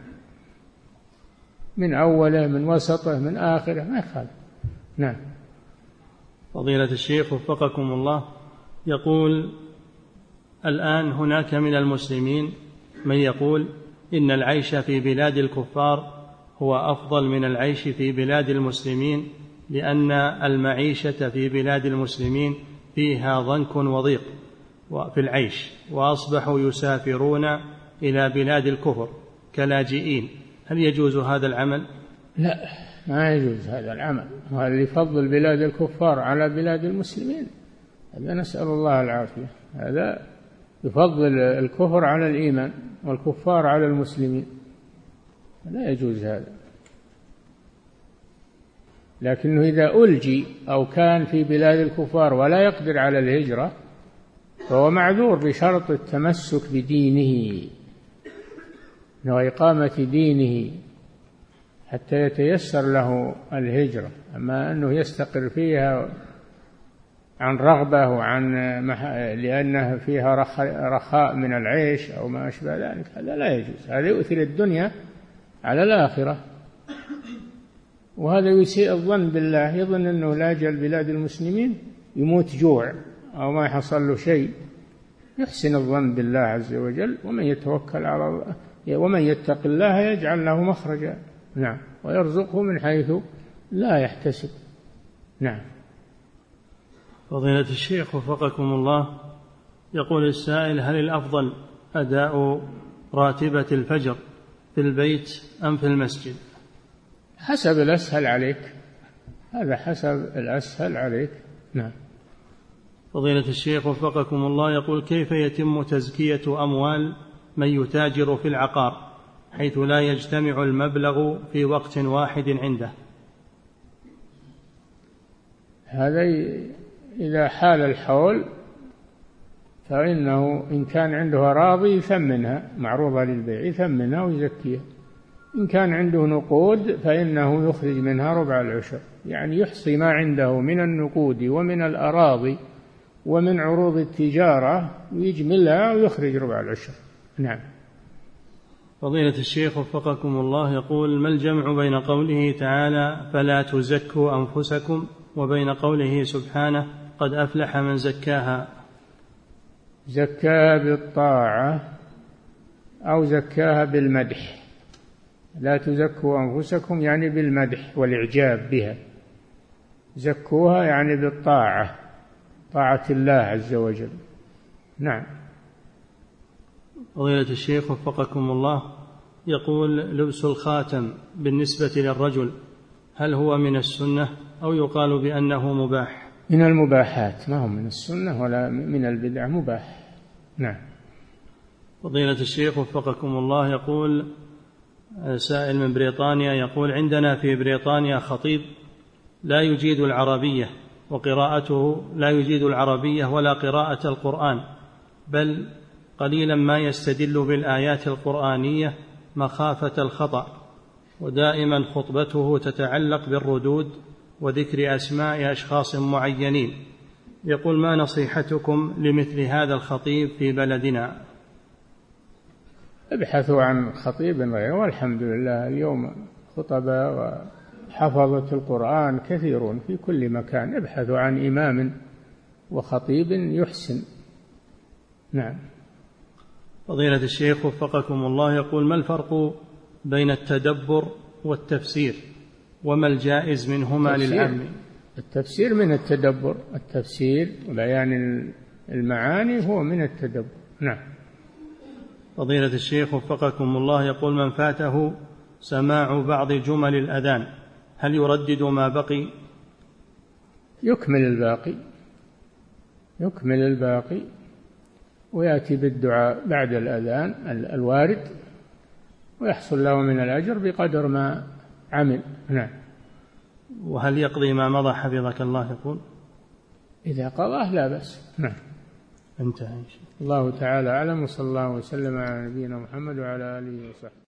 من أوله من وسطه من آخره ما يخالف. نعم. فضيلة الشيخ وفقكم الله، يقول: الآن هناك من المسلمين من يقول إن العيش في بلاد الكفار هو أفضل من العيش في بلاد المسلمين، لأن المعيشة في بلاد المسلمين فيها ضنك وضيق في العيش، وأصبحوا يسافرون إلى بلاد الكفر كلاجئين، هل يجوز هذا العمل؟ لا، ما يجوز هذا العمل. وهذا يفضل بلاد الكفار على بلاد المسلمين، هذا نسأل الله العافية. هذا يفضل الكفر على الإيمان والكفار على المسلمين، لا يجوز هذا. لكنه إذا ألجي أو كان في بلاد الكفار ولا يقدر على الهجرة فهو معذور بشرط التمسك بدينه وإقامة دينه حتى يتيسر له الهجرة. أما أنه يستقر فيها عن رغبة وعن لأنها فيها رخاء من العيش أو ما أشبه ذلك، هذا لا يجوز. هذا يؤثر الدنيا على الآخرة، وهذا يسيء الظن بالله، يظن أنه لاجأ بلاد المسلمين يموت جوع أو ما يحصل له شيء. يحسن الظن بالله عز وجل، ومن يتوكل على الله ومن يتق الله يجعل له مخرجا. نعم، ويرزقه من حيث لا يحتسب. نعم. فضيلة الشيخ وفقكم الله، يقول السائل: هل الأفضل أداء راتبة الفجر في البيت أم في المسجد؟ حسب الأسهل عليك، هذا حسب الأسهل عليك. نعم. فضيلة الشيخ وفقكم الله، يقول: كيف يتم تزكية أموال من يتاجر في العقار حيث لا يجتمع المبلغ في وقت واحد عنده؟ هذا إذا حال الحول فإنه إن كان عنده أراضي يثمنها معروضة للبيع، يثمنها ويزكيها. إن كان عنده نقود فإنه يخرج منها ربع العشر، يعني يحصي ما عنده من النقود ومن الأراضي ومن عروض التجارة ويجملها ويخرج ربع العشر. نعم. فضيلة الشيخ وفقكم الله، يقول: ما الجمع بين قوله تعالى: فلا تزكوا أنفسكم، وبين قوله سبحانه قد أفلح من زكاها؟ زكاها بالطاعة أو زكاها بالمدح. لا تزكوا أنفسكم يعني بالمدح والإعجاب بها، زكوها يعني بالطاعة، طاعة الله عز وجل. نعم. فضيلة الشيخ وفقكم الله، يقول لبس الخاتم بالنسبة للرجل هل هو من السنة أو يقال بأنه مباح؟ من المباحات، ما هو من السنة ولا من البدع، مباح. نعم. فضيلة الشيخ وفقكم الله، يقول سائل من بريطانيا، يقول عندنا في بريطانيا خطيب لا يجيد العربية وقراءته لا يجيد العربية ولا قراءة القرآن، بل قليلا ما يستدل بالآيات القرآنية مخافة الخطأ، ودائما خطبته تتعلق بالردود وذكر أسماء أشخاص معينين. يقول ما نصيحتكم لمثل هذا الخطيب في بلدنا؟ ابحثوا عن خطيب غيره، والحمد لله اليوم خطباء وحفظة القرآن كثيرون في كل مكان. ابحثوا عن إمام وخطيب يحسن. نعم. فضيلة الشيخ وفقكم الله، يقول ما الفرق بين التدبر والتفسير، وما الجائز منهما للعام؟ التفسير من التدبر، التفسير وبيان المعاني هو من التدبر. نعم. فضيلة الشيخ وفقكم الله، يقول من فاته سماع بعض جمل الأذان هل يردد ما بقي؟ يكمل الباقي ويأتي بالدعاء بعد الأذان الوارد، ويحصل له من الأجر بقدر ما عمل. نعم. وهل يقضي ما مضى حفظك الله؟ يقول إذا قضاه لا بأس. نعم. انتهى. الله تعالى أعلم، وصلى الله وسلم على نبينا محمد وعلى آله وصحبه.